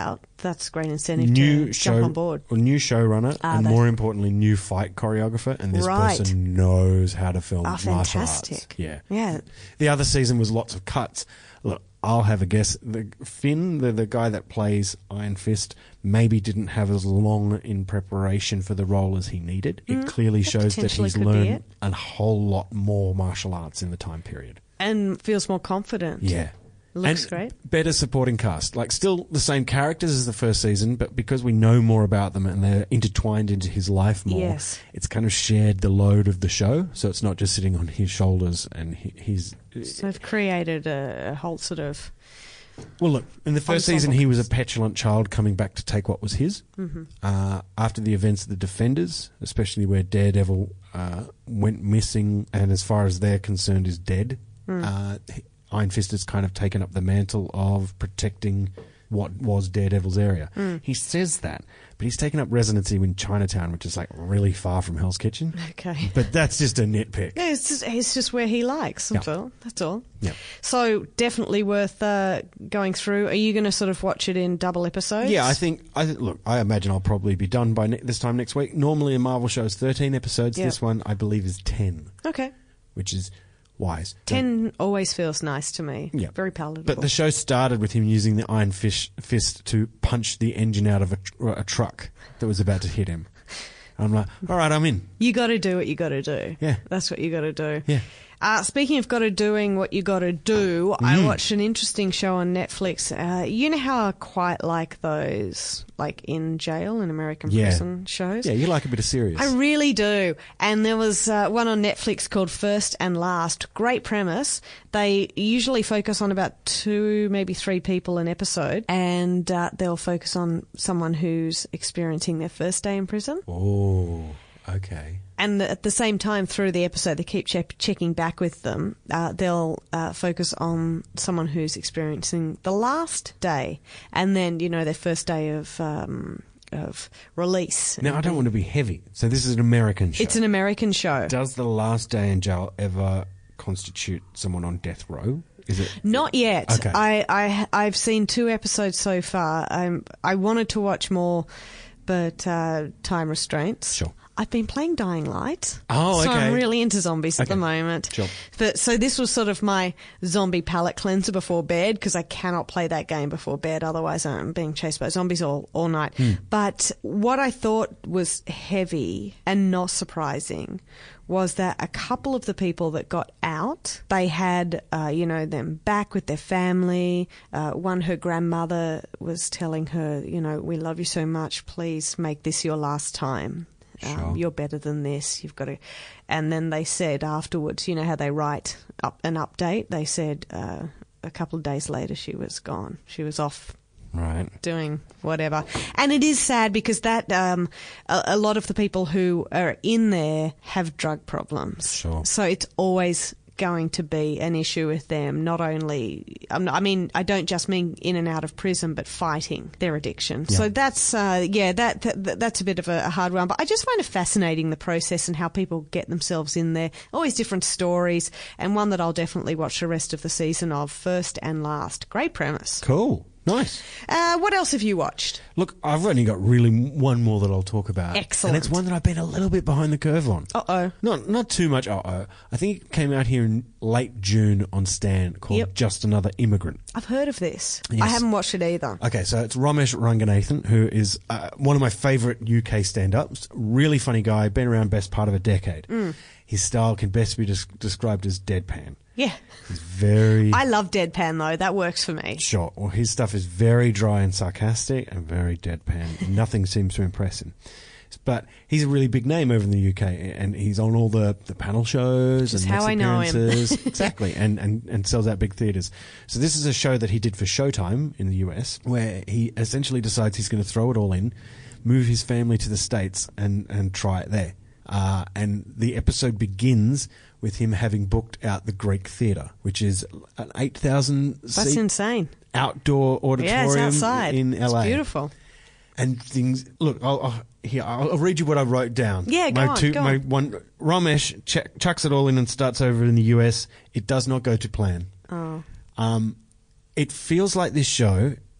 that's great incentive new to show, jump on board. Well, new showrunner, Ah, and that's- more importantly, new fight choreographer. And this Right. person knows how to film Ah, martial arts. fantastic. Yeah, Yeah. The other season was lots of cuts. Look, I'll have a guess. The Finn, the the guy that plays Iron Fist, maybe didn't have as long in preparation for the role as he needed. It clearly that shows that potentially he's could be learned it. a whole lot more martial arts in the time period. And feels more confident. Yeah. Looks and great. Better supporting cast. Like, still the same characters as the first season, but because we know more about them and they're intertwined into his life more, Yes. it's kind of shared the load of the show. So it's not just sitting on his shoulders and he, he's... So they've created a, a whole sort of... Well, look, in the first Ensemble season, he was a cast. petulant child coming back to take what was his. Mm-hmm. Uh, after the events of the Defenders, especially where Daredevil uh, went missing and as far as they're concerned is dead, Mm. uh, he- Iron Fist has kind of taken up the mantle of protecting what was Daredevil's area. Mm. He says that, but he's taken up residency in Chinatown, which is like really far from Hell's Kitchen. Okay. But that's just a nitpick. Yeah, it's just, it's just where he likes. That's Yeah. all. That's all. Yeah. So definitely worth uh, going through. Are you going to sort of watch it in double episodes? Yeah, I think. I th- look. I imagine I'll probably be done by ne- this time next week. Normally, a Marvel show is thirteen episodes. Yeah. This one, I believe, is ten, Okay. which is wise. Ten always feels nice to me. Yeah. Very palatable. But the show started with him using the Iron Fish, Fist to punch the engine out of a, tr- a truck that was about to hit him. I'm like, all right, I'm in. You got to do what you got to do. Yeah. That's what you got to do. Yeah. Uh, speaking of got to doing what you got to do, Mm. I watched an interesting show on Netflix. Uh, you know how I quite like those, like in jail in American Yeah. prison shows? Yeah, you like a bit of serious. I really do. And there was uh, one on Netflix called First and Last. Great premise. They usually focus on about two, maybe three people an episode, and uh, they'll focus on someone who's experiencing their first day in prison. Oh, okay. And at the same time, through the episode, they keep check- checking back with them. Uh, they'll uh, focus on someone who's experiencing the last day, and then, you know, their first day of um, of release. Now, I don't want to be heavy, so this is an American show. It's an American show. Does the last day in jail ever constitute someone on death row? Is it? Not yet. Okay. I, I, I've seen two episodes so far. I'm, I wanted to watch more, but uh, time restraints. Sure. I've been playing Dying Light. Oh, So I'm okay. really into zombies at Okay. the moment. Sure. But, so this was sort of my zombie palate cleanser before bed, because I cannot play that game before bed. Otherwise I'm being chased by zombies all, all night. Hmm. But what I thought was heavy and not surprising was that a couple of the people that got out, they had, uh, you know, them back with their family. Uh, one, her grandmother was telling her, you know, we love you so much, please make this your last time. Um, Sure. You're better than this. You've got to. And then they said afterwards, you know how they write up an update? They said uh, a couple of days later she was gone. She was off Right. doing whatever. And it is sad because that um, a, a lot of the people who are in there have drug problems. Sure. So it's always going to be an issue with them. Not only, I'm not- I mean, I don't just mean in and out of prison, but fighting their addiction. Yeah. So that's uh, yeah, that, that that's a bit of a, a hard one. But I just find it fascinating, the process and how people get themselves in there. Always different stories, and one that I'll definitely watch the rest of the season of. First and Last. Great premise. Cool. Nice. Uh, what else have you watched? Look, I've only got really one more that I'll talk about. Excellent. And it's one that I've been a little bit behind the curve on. Uh oh. Not not too much uh-oh. I think it came out here in late June on Stan called Yep. Just Another Immigrant. I've heard of this. I Yes. haven't watched it either. Okay, so it's Ramesh Ranganathan, who is uh, one of my favourite U K stand-ups. Really funny guy, been around best part of a decade. Mm. His style can best be des- described as deadpan. Yeah. He's very... I love deadpan though. That works for me. Sure. Well, his stuff is very dry and sarcastic and very deadpan. Nothing seems to impress him. But he's a really big name over in the U K, and he's on all the, the panel shows Just and how makes I know him. appearances. Exactly, and, and, and sells out big theatres. So this is a show that he did for Showtime in the U S, where he essentially decides he's going to throw it all in, move his family to the States, and, and try it there. Uh, and the episode begins with him having booked out the Greek Theatre, which is an eight thousand That's seat insane. outdoor Yeah, it's auditorium outside. in L A. It's beautiful. And things. Look, I'll, I'll, here, I'll, I'll read you what I wrote down. Yeah, go my on, two, go my on. one. Ramesh ch- chucks it all in and starts over in the U S. It does not go to plan. Oh. Um, it feels like this show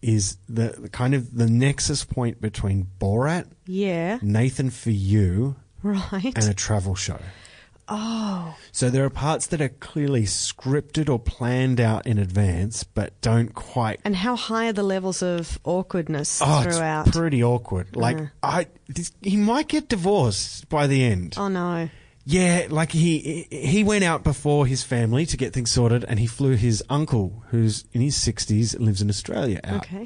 is the, the kind of the nexus point between Borat, Yeah. Nathan For You, Right. and a travel show. Oh. So there are parts that are clearly scripted or planned out in advance, but don't quite. And how high are the levels of awkwardness Oh, throughout? it's pretty awkward. Like Uh. I, this, he might get divorced by the end. Oh, no. Yeah, like he he went out before his family to get things sorted, and he flew his uncle, who's in his sixties, lives in Australia, out. Okay.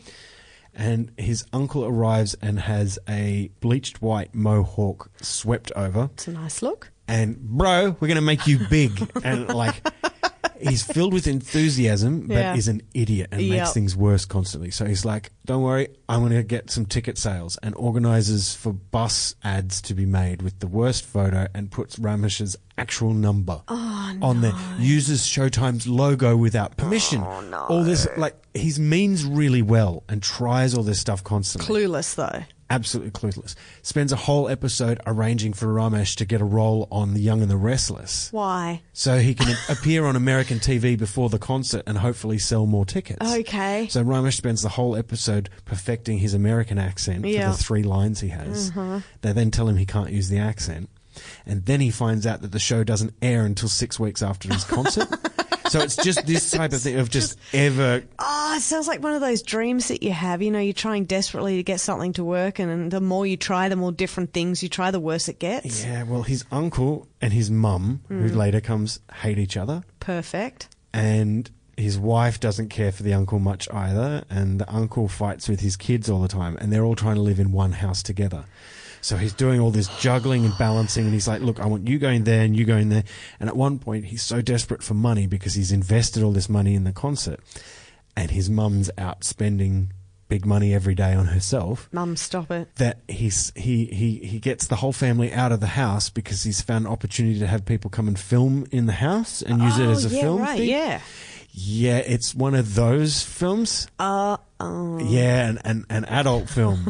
And his uncle arrives and has a bleached white mohawk swept over. It's a nice look. And, bro, we're going to make you big. And, like, he's filled with enthusiasm, but Yeah. is an idiot and Yep. makes things worse constantly. So he's like, don't worry, I'm going to get some ticket sales, and organizes for bus ads to be made with the worst photo and puts Ramesh's actual number Oh, on there. Uses Showtime's logo without permission. Oh, no. All this, like, he means really well and tries all this stuff constantly. Clueless, though. Absolutely clueless. Spends a whole episode arranging for Ramesh to get a role on The Young and the Restless, Why? so he can appear on American T V before the concert and hopefully sell more tickets. Okay. So Ramesh spends the whole episode perfecting his American accent Yeah. for the three lines he has. They then tell him he can't use the accent. And then he finds out that the show doesn't air until six weeks after his concert. So it's just this type of thing of just ever... Oh, it sounds like one of those dreams that you have. You know, you're trying desperately to get something to work, and, and the more you try, the more different things you try, the worse it gets. Yeah, well, his uncle and his mum, who later comes, hate each other. Perfect. And his wife doesn't care for the uncle much either, and the uncle fights with his kids all the time, and they're all trying to live in one house together. So he's doing all this juggling and balancing, and he's like, look, I want you going there and you going there. And at one point, he's so desperate for money because he's invested all this money in the concert, and his mum's out spending big money every day on herself, Mum, stop it. that he's, he, he, he gets the whole family out of the house because he's found an opportunity to have people come and film in the house and use it Oh, as a yeah, film right, thing. yeah. Yeah, it's one of those films. Uh, oh. Yeah, an, an, an adult film.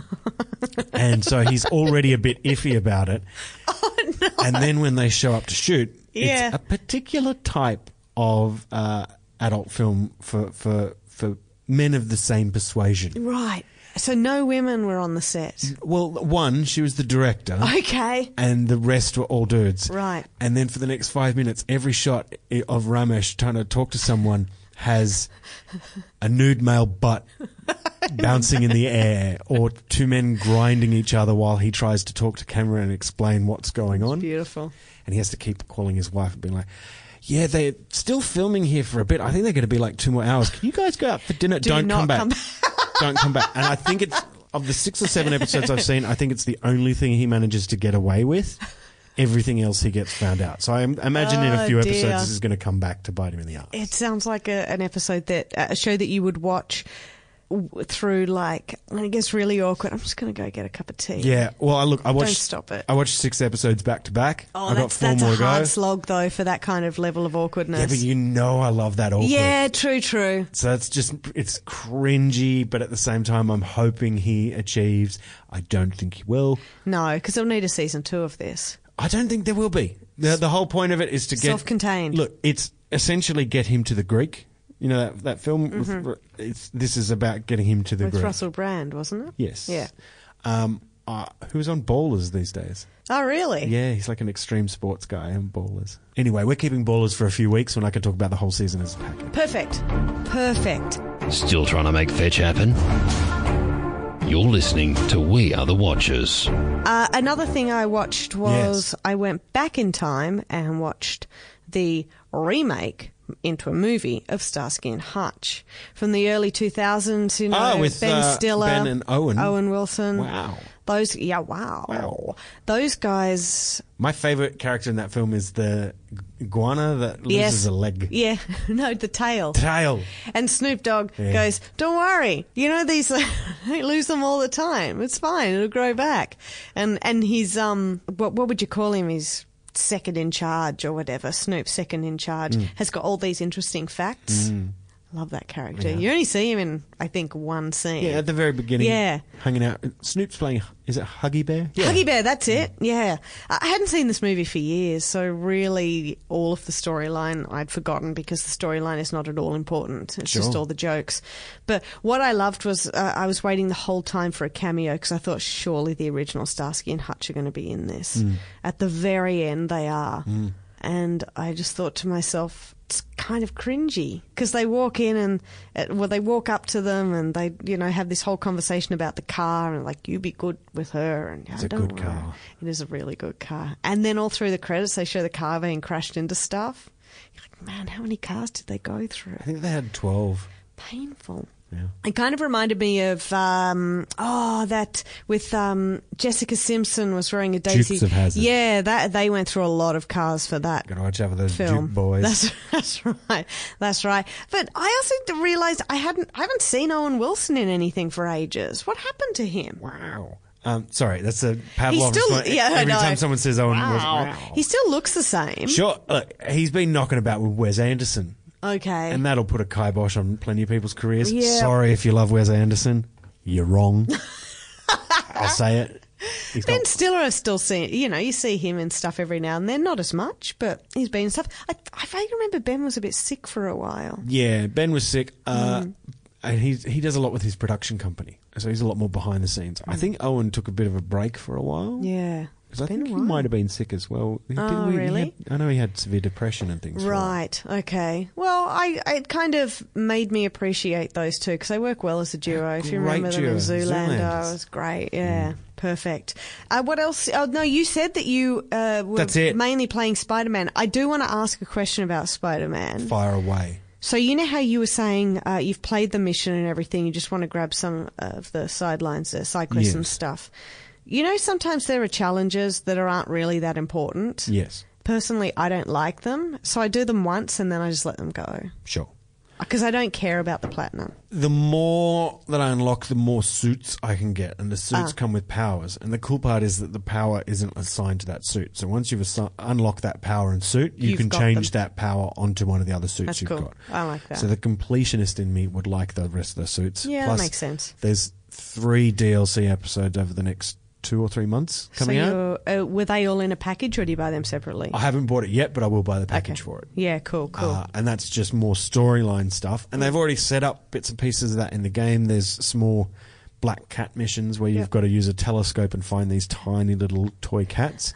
And so he's already a bit iffy about it. Oh, no. And then when they show up to shoot, Yeah. it's a particular type of uh, adult film for, for, for men of the same persuasion. Right. So no women were on the set. Well, one, she was the director. Okay. And the rest were all dudes. Right. And then for the next five minutes, every shot i- of Ramesh trying to talk to someone has a nude male butt bouncing in the air, or two men grinding each other while he tries to talk to camera and explain what's going on. Beautiful. And he has to keep calling his wife and being like, yeah, they're still filming here for a bit. I think they're going to be like two more hours. Can you guys go out for dinner? Do Don't not come back. come Don't come back. And I think it's, of the six or seven episodes I've seen, I think it's the only thing he manages to get away with. Everything else he gets found out. So I im- imagine in a Oh, few dear. episodes this is going to come back to bite him in the arse. It sounds like a, an episode that, a show that you would watch w- through, like, when it gets really awkward. I'm just going to go get a cup of tea. Yeah, well, I look, I watched. Don't stop it. I watched six episodes back to back. Oh, I got that's, four that's more a to go. hard slog, though, for that kind of level of awkwardness. Yeah, but you know I love that awkward. Yeah, true, true. So it's just, it's cringy, but at the same time, I'm hoping he achieves. I don't think he will. No, because they'll need a season two of this. I don't think there will be. The, the whole point of it is to get Self-contained. Look, it's essentially get him to the Greek. You know that that film. With, it's this is about getting him to the With Greek. Russell Brand, wasn't it? Yes. Yeah. Um, uh, who's on Ballers these days? Oh, really? Yeah, he's like an extreme sports guy on Ballers. Anyway, we're keeping Ballers for a few weeks when I can talk about the whole season as a package. Perfect. Perfect. Still trying to make fetch happen? You're listening to We Are the Watchers. Uh, another thing I watched was Yes. I went back in time and watched the remake into a movie of Starsky and Hutch from the early two thousands. You know, Oh, with, Ben uh, Stiller, Ben and Owen. Owen Wilson. Wow. Those, yeah, wow. Wow. Those guys. My favourite character in that film is the iguana that loses Yes. a leg. Yeah, no, the tail. Tail. And Snoop Dogg Yeah. goes, don't worry, you know, these, they lose them all the time. It's fine, it'll grow back. And, and he's, um, what, what would you call him? He's second in charge or whatever. Snoop's second in charge has got all these interesting facts Love that character. Yeah. You only see him in, I think, one scene. Yeah, at the very beginning. Yeah. Hanging out. Snoop's playing, is it Huggy Bear? Yeah. Huggy Bear, that's it. Yeah. I hadn't seen this movie for years, so really all of the storyline I'd forgotten because the storyline is not at all important. It's Sure. just all the jokes. But what I loved was uh, I was waiting the whole time for a cameo because I thought surely the original Starsky and Hutch are going to be in this. Mm. At the very end, they are. Mm. And I just thought to myself, it's kind of cringy because they walk in and, uh, well, they walk up to them and they, you know, have this whole conversation about the car and like, you be good with her. And It's "Oh, a don't good worry." car. It is a really good car. And then all through the credits, they show the car being crashed into stuff. You're like, man, how many cars did they go through? I think they had twelve. Painful. Yeah. It kind of reminded me of um, oh that with um, Jessica Simpson was wearing a Daisy. Dukes of Hazzard. Yeah, that they went through a lot of cars for that. Got to watch out for those Film. Duke boys. That's that's right. That's right. But I also realised I hadn't I haven't seen Owen Wilson in anything for ages. What happened to him? Wow. Um, sorry, that's a He Pavlov still response. yeah. I Every know. time someone says Owen Wilson, wow. wow. He still looks the same. Sure, look, he's been knocking about with Wes Anderson. Okay. And that'll put a kibosh on plenty of people's careers. Yeah. Sorry if you love Wes Anderson. You're wrong. I'll say it. He's Ben got- Stiller, I've still seen, you know, you see him in stuff every now and then, not as much, but he's been in stuff. I, I vaguely remember Ben was a bit sick for a while. yeah, Ben was sick. Uh, Mm. And he's, he does a lot with his production company. So he's a lot more behind the scenes. I think Owen took a bit of a break for a while. Mm. Yeah. Because I Been think a he while. might have been sick as well. Didn't Oh, we- he really? had- I know he had severe depression and things. for a while. Right, okay. Well, I it kind of made me appreciate those two because they work well as a duo. If you Great remember them in duo. Zoolander, Zoolanders. it was great. Yeah, perfect. Uh, what else? Oh, no, you said that you uh, were That's it. mainly playing Spider-Man. I do want to ask a question about Spider-Man. Fire away. So you know how you were saying uh, you've played the mission and everything, you just want to grab some of the sidelines, the side quests and Yes. stuff. You know, sometimes there are challenges that aren't really that important. Yes, Personally, I don't like them, so I do them once and then I just let them go. sure. Because I don't care about the platinum. The more that I unlock, the more suits I can get, and the suits Ah. come with powers. And the cool part is that the power isn't assigned to that suit. So once you've assi- unlocked that power and suit, you You've can got change them. that power onto one of the other suits That's you've cool. got. I like that. So the completionist in me would like the rest of the suits. Yeah, that Plus, makes sense. There's three D L C episodes over the next two or three months coming so out. you're, uh, were they all in a package or do you buy them separately? I haven't bought it yet, but I will buy the package Okay. for it. Yeah, cool, cool. Uh, and that's just more storyline stuff. And they've already set up bits and pieces of that in the game. There's small black cat missions where you've Yep. got to use a telescope and find these tiny little toy cats.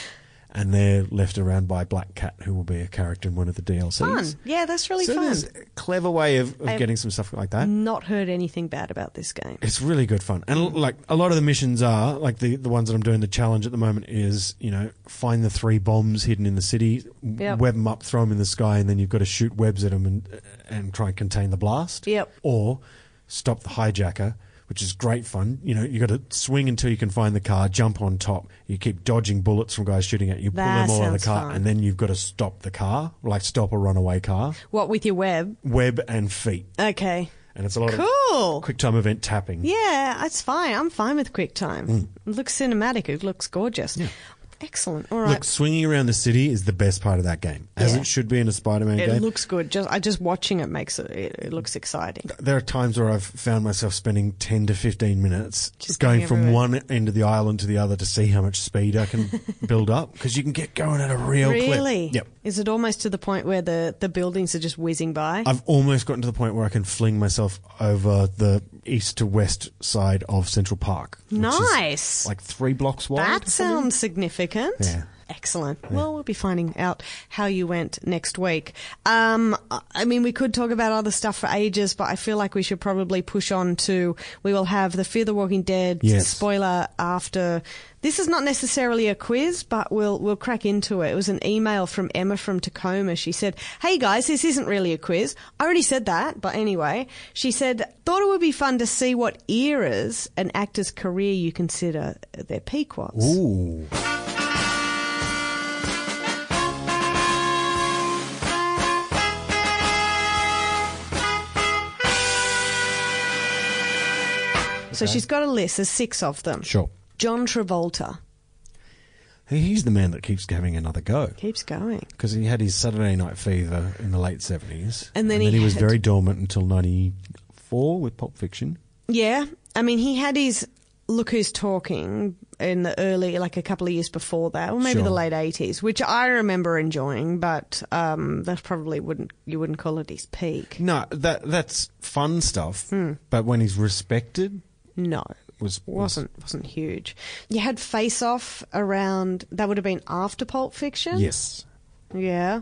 And they're left around by Black Cat, who will be a character in one of the D L Cs. Fun. Yeah, that's really so fun. there's a clever way of, of I've getting some stuff like that. Not heard anything bad about this game. It's really good fun. And like a lot of the missions are, like the, the ones that I'm doing, the challenge at the moment is, you know, find the three bombs hidden in the city, Yep. web them up, throw them in the sky, and then you've got to shoot webs at them and, and try and contain the blast. Yep. Or stop the hijacker, which is great fun. You know, you got to swing until you can find the car, jump on top. You keep dodging bullets from guys shooting at you, pull That them all out of the sounds car, fun. and then you've got to stop the car, like stop a runaway car. What with your web? Web and feet. Okay. And it's a lot Cool. of quick time event tapping. Yeah, it's fine. I'm fine with QuickTime. It looks cinematic. It looks gorgeous. Mm. Yeah. Excellent. All right. Look, swinging around the city is the best part of that game, as Yeah. it should be in a Spider-Man it game. looks good. Just I just watching it makes it. It, it looks exciting. There are times where I've found myself spending ten to fifteen minutes Just going going from everywhere. one end of the island to the other to see how much speed I can build up, because you can get going at a real clip. Really? Yep. Is it almost to the point where the, the buildings are just whizzing by? I've almost gotten to the point where I can fling myself over the east to west side of Central Park. which is Nice. like three blocks wide. or That something. sounds significant. Yeah. Excellent. Well, we'll be finding out how you went next week. Um, I mean, we could talk about other stuff for ages, but I feel like we should probably push on to. We will have the Fear the Walking Dead Yes. spoiler after. This is not necessarily a quiz, but we'll we'll crack into it. It was an email from Emma from Tacoma. She said, "Hey guys, this isn't really a quiz. I already said that, but anyway." She said, "Thought it would be fun to see what eras an actor's career you consider their peak was." Ooh. So she's got a list. There's six of them. Sure. John Travolta. He- He's the man that keeps having another go. Keeps going. Because he had his Saturday Night Fever in the late seventies. And then he, he was had- very dormant until ninety-four with Pulp Fiction. Yeah. I mean, he had his Look Who's Talking in the early, like a couple of years before that, or maybe Sure. the late eighties, which I remember enjoying, but um, that probably wouldn't, you wouldn't call it his peak. No, that that's fun stuff. Hmm. But when he's respected, No. was, was Wasn't wasn't huge. You had Face Off around, that would have been after Pulp Fiction? yes. Yeah.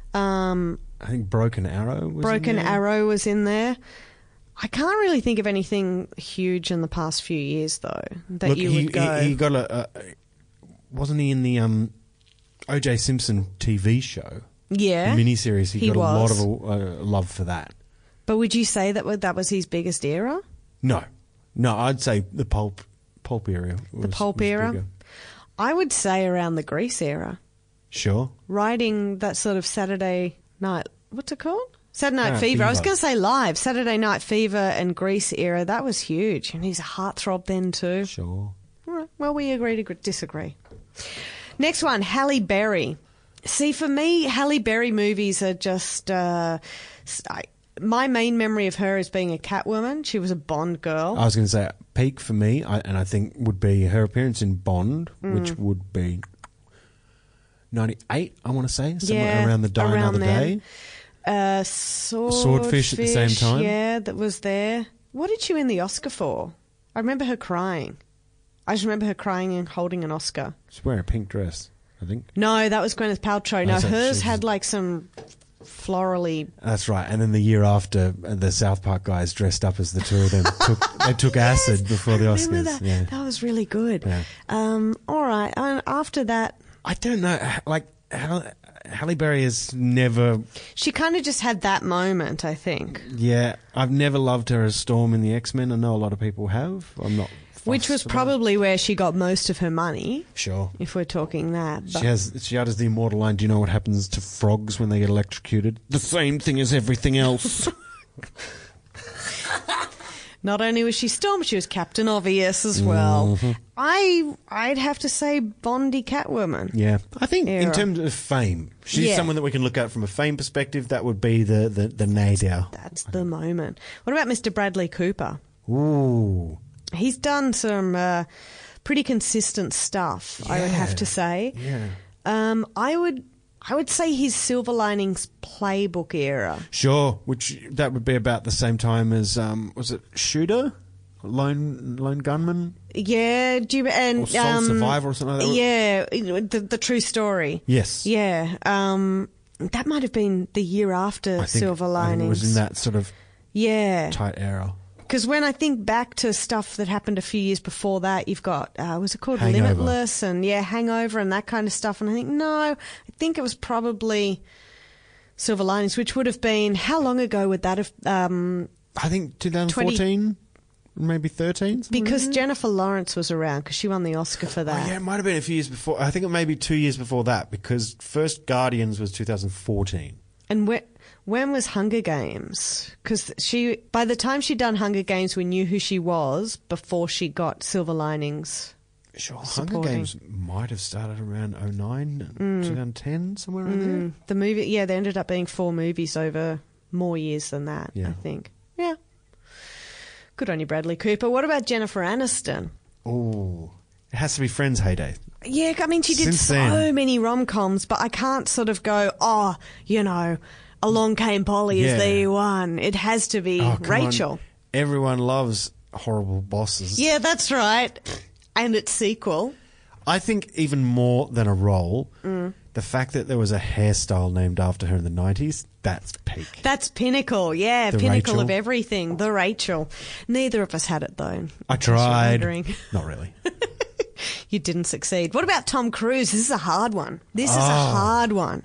Um, I think Broken Arrow was Broken in there. Arrow was in there. I can't really think of anything huge in the past few years, though, that Look, you he, would go. he, he got a, a. Wasn't he in the um, O J Simpson T V show? yeah. The miniseries. He, He got was. a lot of uh, love for that. But would you say that wa- that was his biggest era? No, no, I'd say the pulp pulp era. Was, The pulp was era? bigger. I would say around the Grease era. Sure. Writing that sort of Saturday night, what's it called? Saturday Night Ah, Fever. I was Fever. going to say live. Saturday Night Fever and Grease era, that was huge. And he's a heartthrob then too. Sure. All right. Well, we agree to disagree. Next one, Halle Berry. See, for me, Halle Berry movies are just... Uh, s- I, my main memory of her is being a Catwoman. She was a Bond girl. I was going to say peak for me, I, and I think would be her appearance in Bond, Mm. which would be ninety-eight. I want to say somewhere Yeah, around the Die around Another then. Day. Uh, swordfish, Swordfish at the same time? Yeah, that was there. What did she win the Oscar for? I remember her crying. I just remember her crying and holding an Oscar. She's wearing a pink dress, I think. No, that was Gwyneth Paltrow. No, Oh, so hers she's- had like some florally. That's right. And then the year after, uh, the South Park guys dressed up as the two of them took they took acid before the Remember Oscars. that? Yeah. That was really good. Yeah. Um, all right, and after that, I don't know. Like Halle, Halle Berry has never. she kind of just had that moment, I think, Yeah, I've never loved her as Storm in the X-Men. I know a lot of people have. I'm not. which was fussed about it. probably where she got most of her money, Sure. if we're talking that. But She has. She utters the immortal line. Do you know what happens to frogs when they get electrocuted? The same thing as everything else. not only was she Storm, she was Captain Obvious as well. Mm-hmm. I, I'd have to say Bondy Catwoman. Yeah, I think in Era. terms of fame, she's Yeah. someone that we can look at from a fame perspective. That would be the the, the nadir. That's the moment. What about Mister Bradley Cooper? Ooh, He's done some uh, pretty consistent stuff, I would have Yeah. to say. yeah. Um, I would, I would say his Silver Linings Playbook era. Sure, which that would be about the same time as um, was it Shooter, Lone Lone Gunman, Yeah, do you, and or Soul um, Survivor or something like that? Yeah, the, the true story. Yes. Yeah, um, that might have been the year after I think, Silver I think Linings. it was in that sort of Yeah, tight era. because when I think back to stuff that happened a few years before that, you've got uh, was it called Hangover. Limitless and yeah, Hangover and that kind of stuff. And I think no, I think it was probably Silver Linings, which would have been how long ago would that have? Um, I think twenty fourteen, maybe thirteen. because Jennifer Lawrence was around because she won the Oscar for Oh, that. yeah, it might have been a few years before. I think it may be two years before that because first Guardians was two thousand fourteen. And when, when was Hunger Games? Because she, by the time she'd done Hunger Games, we knew who she was before she got Silver Linings. Sure, Hunger Supporting. Games might have started around oh nine, Mm. twenty ten, somewhere around there. The movie, yeah, there ended up being four movies over more years than that, Yeah. I think. Yeah. Good on you, Bradley Cooper. What about Jennifer Aniston? Oh, it has to be Friends heyday. Yeah, I mean, she did Since so then- many rom-coms, but I can't sort of go, oh, you know, Along Came Polly Yeah. is the one. It has to be Oh, come Rachel. on. Everyone loves Horrible Bosses. Yeah, that's right. And its sequel. I think even more than a role, Mm. the fact that there was a hairstyle named after her in the nineties, that's peak. That's pinnacle, yeah, The pinnacle Rachel. of everything. The Rachel. Neither of us had it though. I in case you're tried. wondering. Not really. You didn't succeed. What about Tom Cruise? This is a hard one. This is a Oh. hard one.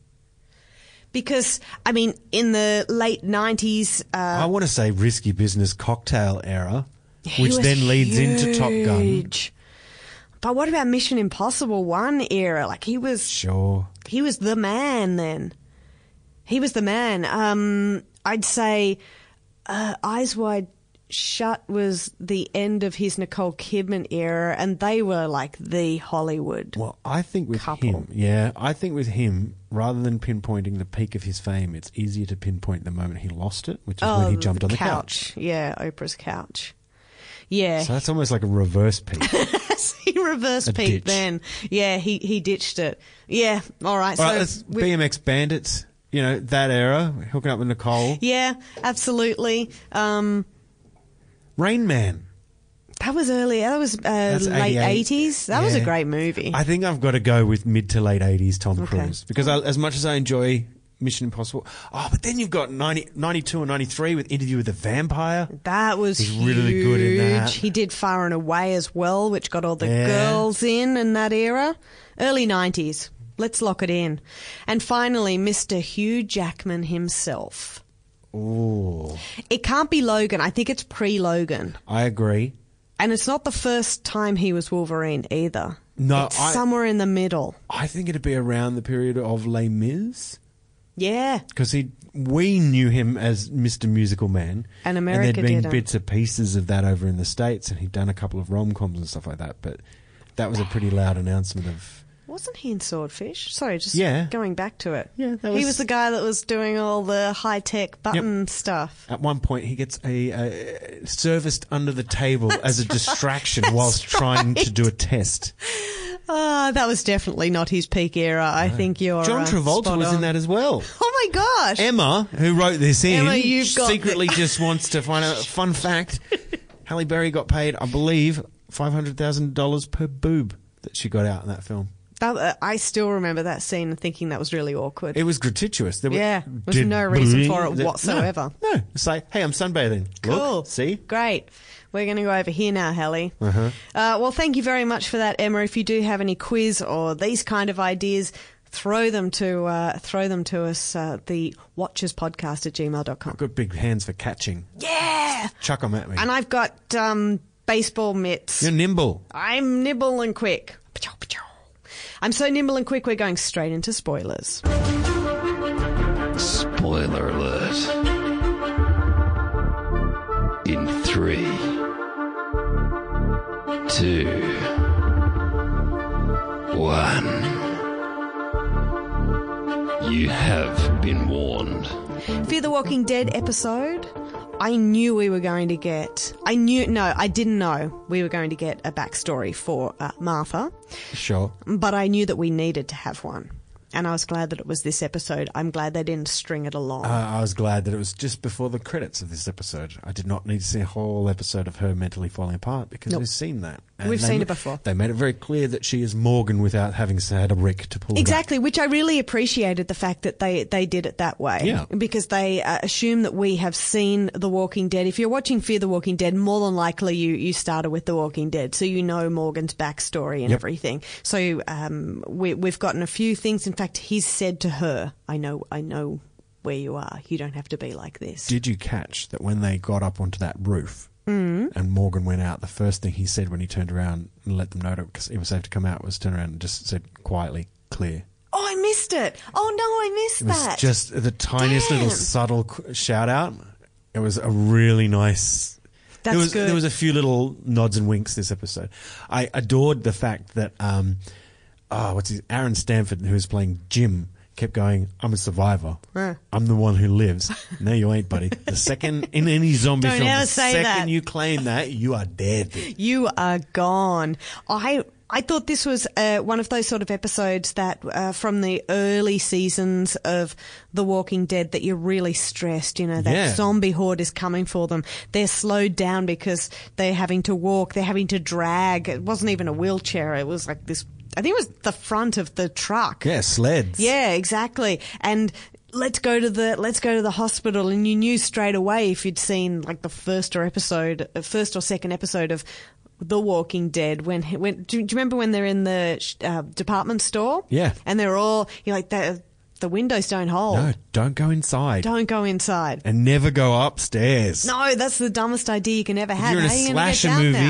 Because, I mean, in the late nineties, uh, I want to say Risky Business cocktail era, he which was then leads into Top Gun. huge. But what about Mission Impossible one era? Like he was Sure. he was the man then. He was the man. Um, I'd say uh, Eyes Wide Shut was the end of his Nicole Kidman era, and they were like the Hollywood. Well, I think with couple. him, yeah, I think with him, rather than pinpointing the peak of his fame, it's easier to pinpoint the moment he lost it, which is oh, when he jumped the on the couch. couch. Yeah, Oprah's couch. Yeah. So that's almost like a reverse peak. He reverse A peaked ditch. then. Yeah, he, he ditched it. Yeah, all right. All so right, let's we- B M X Bandits, you know, that era, hooking up with Nicole. Yeah, absolutely. Um, Rain Man. that was early. That was uh, late eighty-eight. eighties. That was a Yeah. great movie. I think I've got to go with mid to late eighties Tom Okay. Cruise. Because I, as much as I enjoy Mission Impossible, oh, but then you've got ninety, ninety-two and ninety-three with Interview with the Vampire. That was He's huge. really good in that. He did Far and Away as well, which got all the Yeah. girls in in that era. Early nineties. Let's lock it in. And finally, Mister Hugh Jackman himself. Oh, It can't be Logan. I think it's pre-Logan. I agree. And it's not the first time he was Wolverine either. No, It's I- somewhere in the middle. I think it'd be around the period of Les Mis. Yeah. Because he, we knew him as Mister Musical Man. And America And there'd been didn't. bits and pieces of that over in the States, and he'd done a couple of rom-coms and stuff like that. But that was a pretty loud announcement of... Wasn't he in Swordfish? Sorry, just Yeah. going back to it. Yeah, that He was- was the guy that was doing all the high-tech button stuff. At one point, he gets a, a serviced under the table as a distraction whilst trying to do a test. Ah, that was definitely not his peak era. I think you're John uh, Travolta spot was on. in that as well. Oh my gosh! Emma, who wrote this in, Emma, you've got secretly the- just wants to find out. Fun fact: Halle Berry got paid, I believe, five hundred thousand dollars per boob that she got out in that film. That, uh, I still remember that scene and thinking that was really awkward. It was gratuitous. There were- Yeah, there's did- no reason for it No, whatsoever. No, it's like, hey, I'm sunbathing. Look, Cool. see? Great. We're going to go over here now, Hallie. Uh-huh. Uh, well, thank you very much for that, Emma. If you do have any quiz or these kind of ideas, throw them to uh, throw them to us, uh, the watcherspodcast at gmail dot com. I've got big hands for catching. Yeah! Chuck them at me. And I've got um, baseball mitts. You're nimble. I'm nimble and quick. I'm so nimble and quick, we're going straight into spoilers. Spoiler alert. In three, two, one. You have been warned. Fear the Walking Dead episode, I knew we were going to get... I knew... No, I didn't know we were going to get a backstory for uh, Martha, Sure. but I knew that we needed to have one. And I was glad that it was this episode. I'm glad they didn't string it along. Uh, I was glad that it was just before the credits of this episode. I did not need to see a whole episode of her mentally falling apart because Nope. we've seen that. We've they seen ma- it before. They made it very clear that she is Morgan without having had a Rick to pull Exactly, which I really appreciated the fact that they, they did it that way. Yeah. Because they uh, assume that we have seen The Walking Dead. If you're watching Fear the Walking Dead, more than likely you, you started with The Walking Dead, so you know Morgan's backstory and Yep. everything. So um, we, we've gotten a few things. In fact, he's said to her, I know, I know where you are. You don't have to be like this. Did you catch that when they got up onto that roof Mm. and Morgan went out, the first thing he said when he turned around and let them know that because it was safe to come out was turn around and just said quietly, clear. Oh, I missed it. Oh, no, I missed It was that. just the tiniest little Damn. subtle qu- shout out. It was a really nice... That's there was, good. There was a few little nods and winks this episode. I adored the fact that, um, oh, what's his, Aaron Stanford, who was playing Jim, kept going, I'm a survivor. Huh. I'm the one who lives. No, you ain't, buddy. The second, in any zombie Don't film, ever the say second that. you claim that, you are dead. You are gone. I I thought this was uh, one of those sort of episodes that uh, from the early seasons of The Walking Dead that you're really stressed, you know, that Yeah. zombie horde is coming for them. They're slowed down because they're having to walk, they're having to drag. It wasn't even a wheelchair. It was like this, I think it was the front of the truck. Yeah, sleds. Yeah, exactly. And let's go to the let's go to the hospital. And you knew straight away if you'd seen like the first or episode, uh, first or second episode of The Walking Dead. When when do, do you remember when they're in the uh, department store? Yeah. and they're all you're like the the windows don't hold. No, don't go inside. Don't go inside. And never go upstairs. No, that's the dumbest idea you can ever If have. you're in How a are you gonna get slasher down movie, now?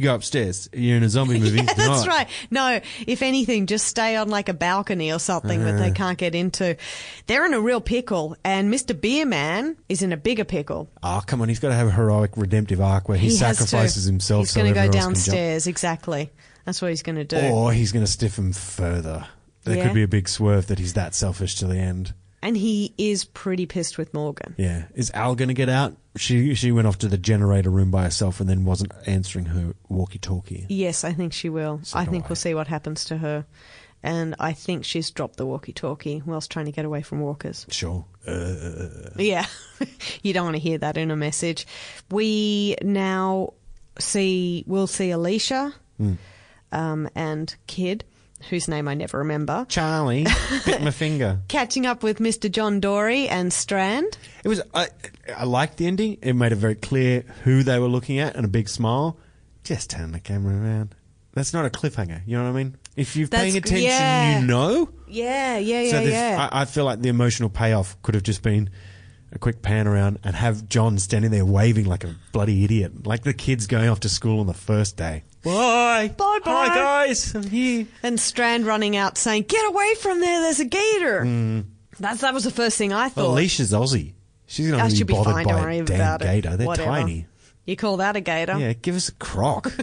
You go upstairs. You're in a zombie movie. Yeah, that's No. right. No, if anything, just stay on like a balcony or something that they can't get into. They're in a real pickle, and Mister Beerman is in a bigger pickle. Oh, come on. He's got to have a heroic redemptive arc where he, has sacrifices to. himself He's so going to go everyone else can jump. downstairs, exactly. That's what he's going to do. Or he's going to stiff him further. There Yeah. could be a big swerve that he's that selfish to the end. And he is pretty pissed with Morgan. Yeah. Is Al going to get out? She she went off to the generator room by herself and then wasn't answering her walkie-talkie. Yes, I think she will. So I do think I. we'll see what happens to her. And I think she's dropped the walkie-talkie whilst trying to get away from walkers. Sure. Uh, Yeah, you don't want to hear that in a message. We now see, we'll see Alicia Hmm. um, and Kid, whose name I never remember, Charlie bit my finger. catching up with Mister John Dory and Strand. It was. I, I liked the ending. It made it very clear who they were looking at, and a big smile. Just turn the camera around. That's not a cliffhanger. You know what I mean? If you're That's- paying attention, yeah. you know. Yeah, yeah, yeah, so the- yeah. I, I feel like the emotional payoff could have just been a quick pan around and have John standing there waving like a bloody idiot, like the kids going off to school on the first day. Bye, Bye, bye. Hi guys, I'm here. And Strand running out saying, "Get away from there! There's a gator." That's that was the first thing I thought. Well, Alicia's Aussie. She's not I going to should be be bothered fine. by Don't a worry damn about it. gator. They're Whatever. tiny. You call that a gator? Yeah, give us a croc.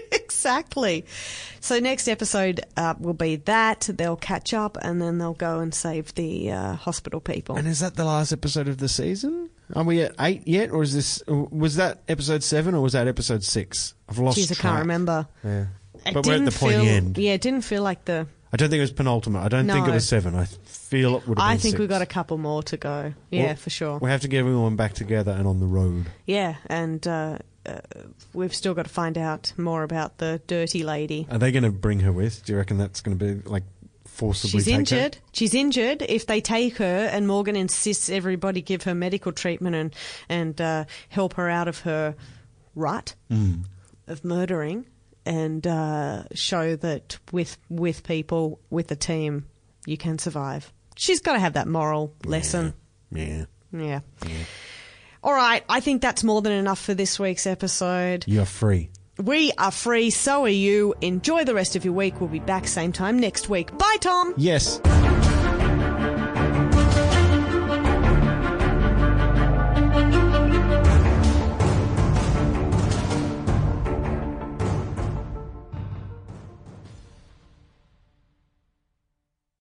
Exactly. So next episode uh, will be that. They'll catch up and then they'll go and save the uh, hospital people. And is that the last episode of the season? Are we at eight yet, or is this was that episode seven, or was that episode six? I've lost Jeez, I track. can't remember. Yeah, It but we're at didn't the pointy feel, end. Yeah, it didn't feel like the... I don't think it was penultimate. I don't think it No. was seven. I feel it would have been I think six. we've got a couple more to go. Yeah, Well, for sure. We have to get everyone back together and on the road. Yeah, and uh, uh, we've still got to find out more about the dirty lady. Are they going to bring her with? Do you reckon that's going to be like forcibly She's take her? injured. She's injured. If they take her and Morgan insists everybody give her medical treatment and, and uh, help her out of her rut Mm. of murdering and uh, show that with with people, with a team, you can survive. She's got to have that moral lesson. Yeah. Yeah. Yeah. All right. I think that's more than enough for this week's episode. You're free. We are free. So are you. Enjoy the rest of your week. We'll be back same time next week. Bye, Tom. Yes.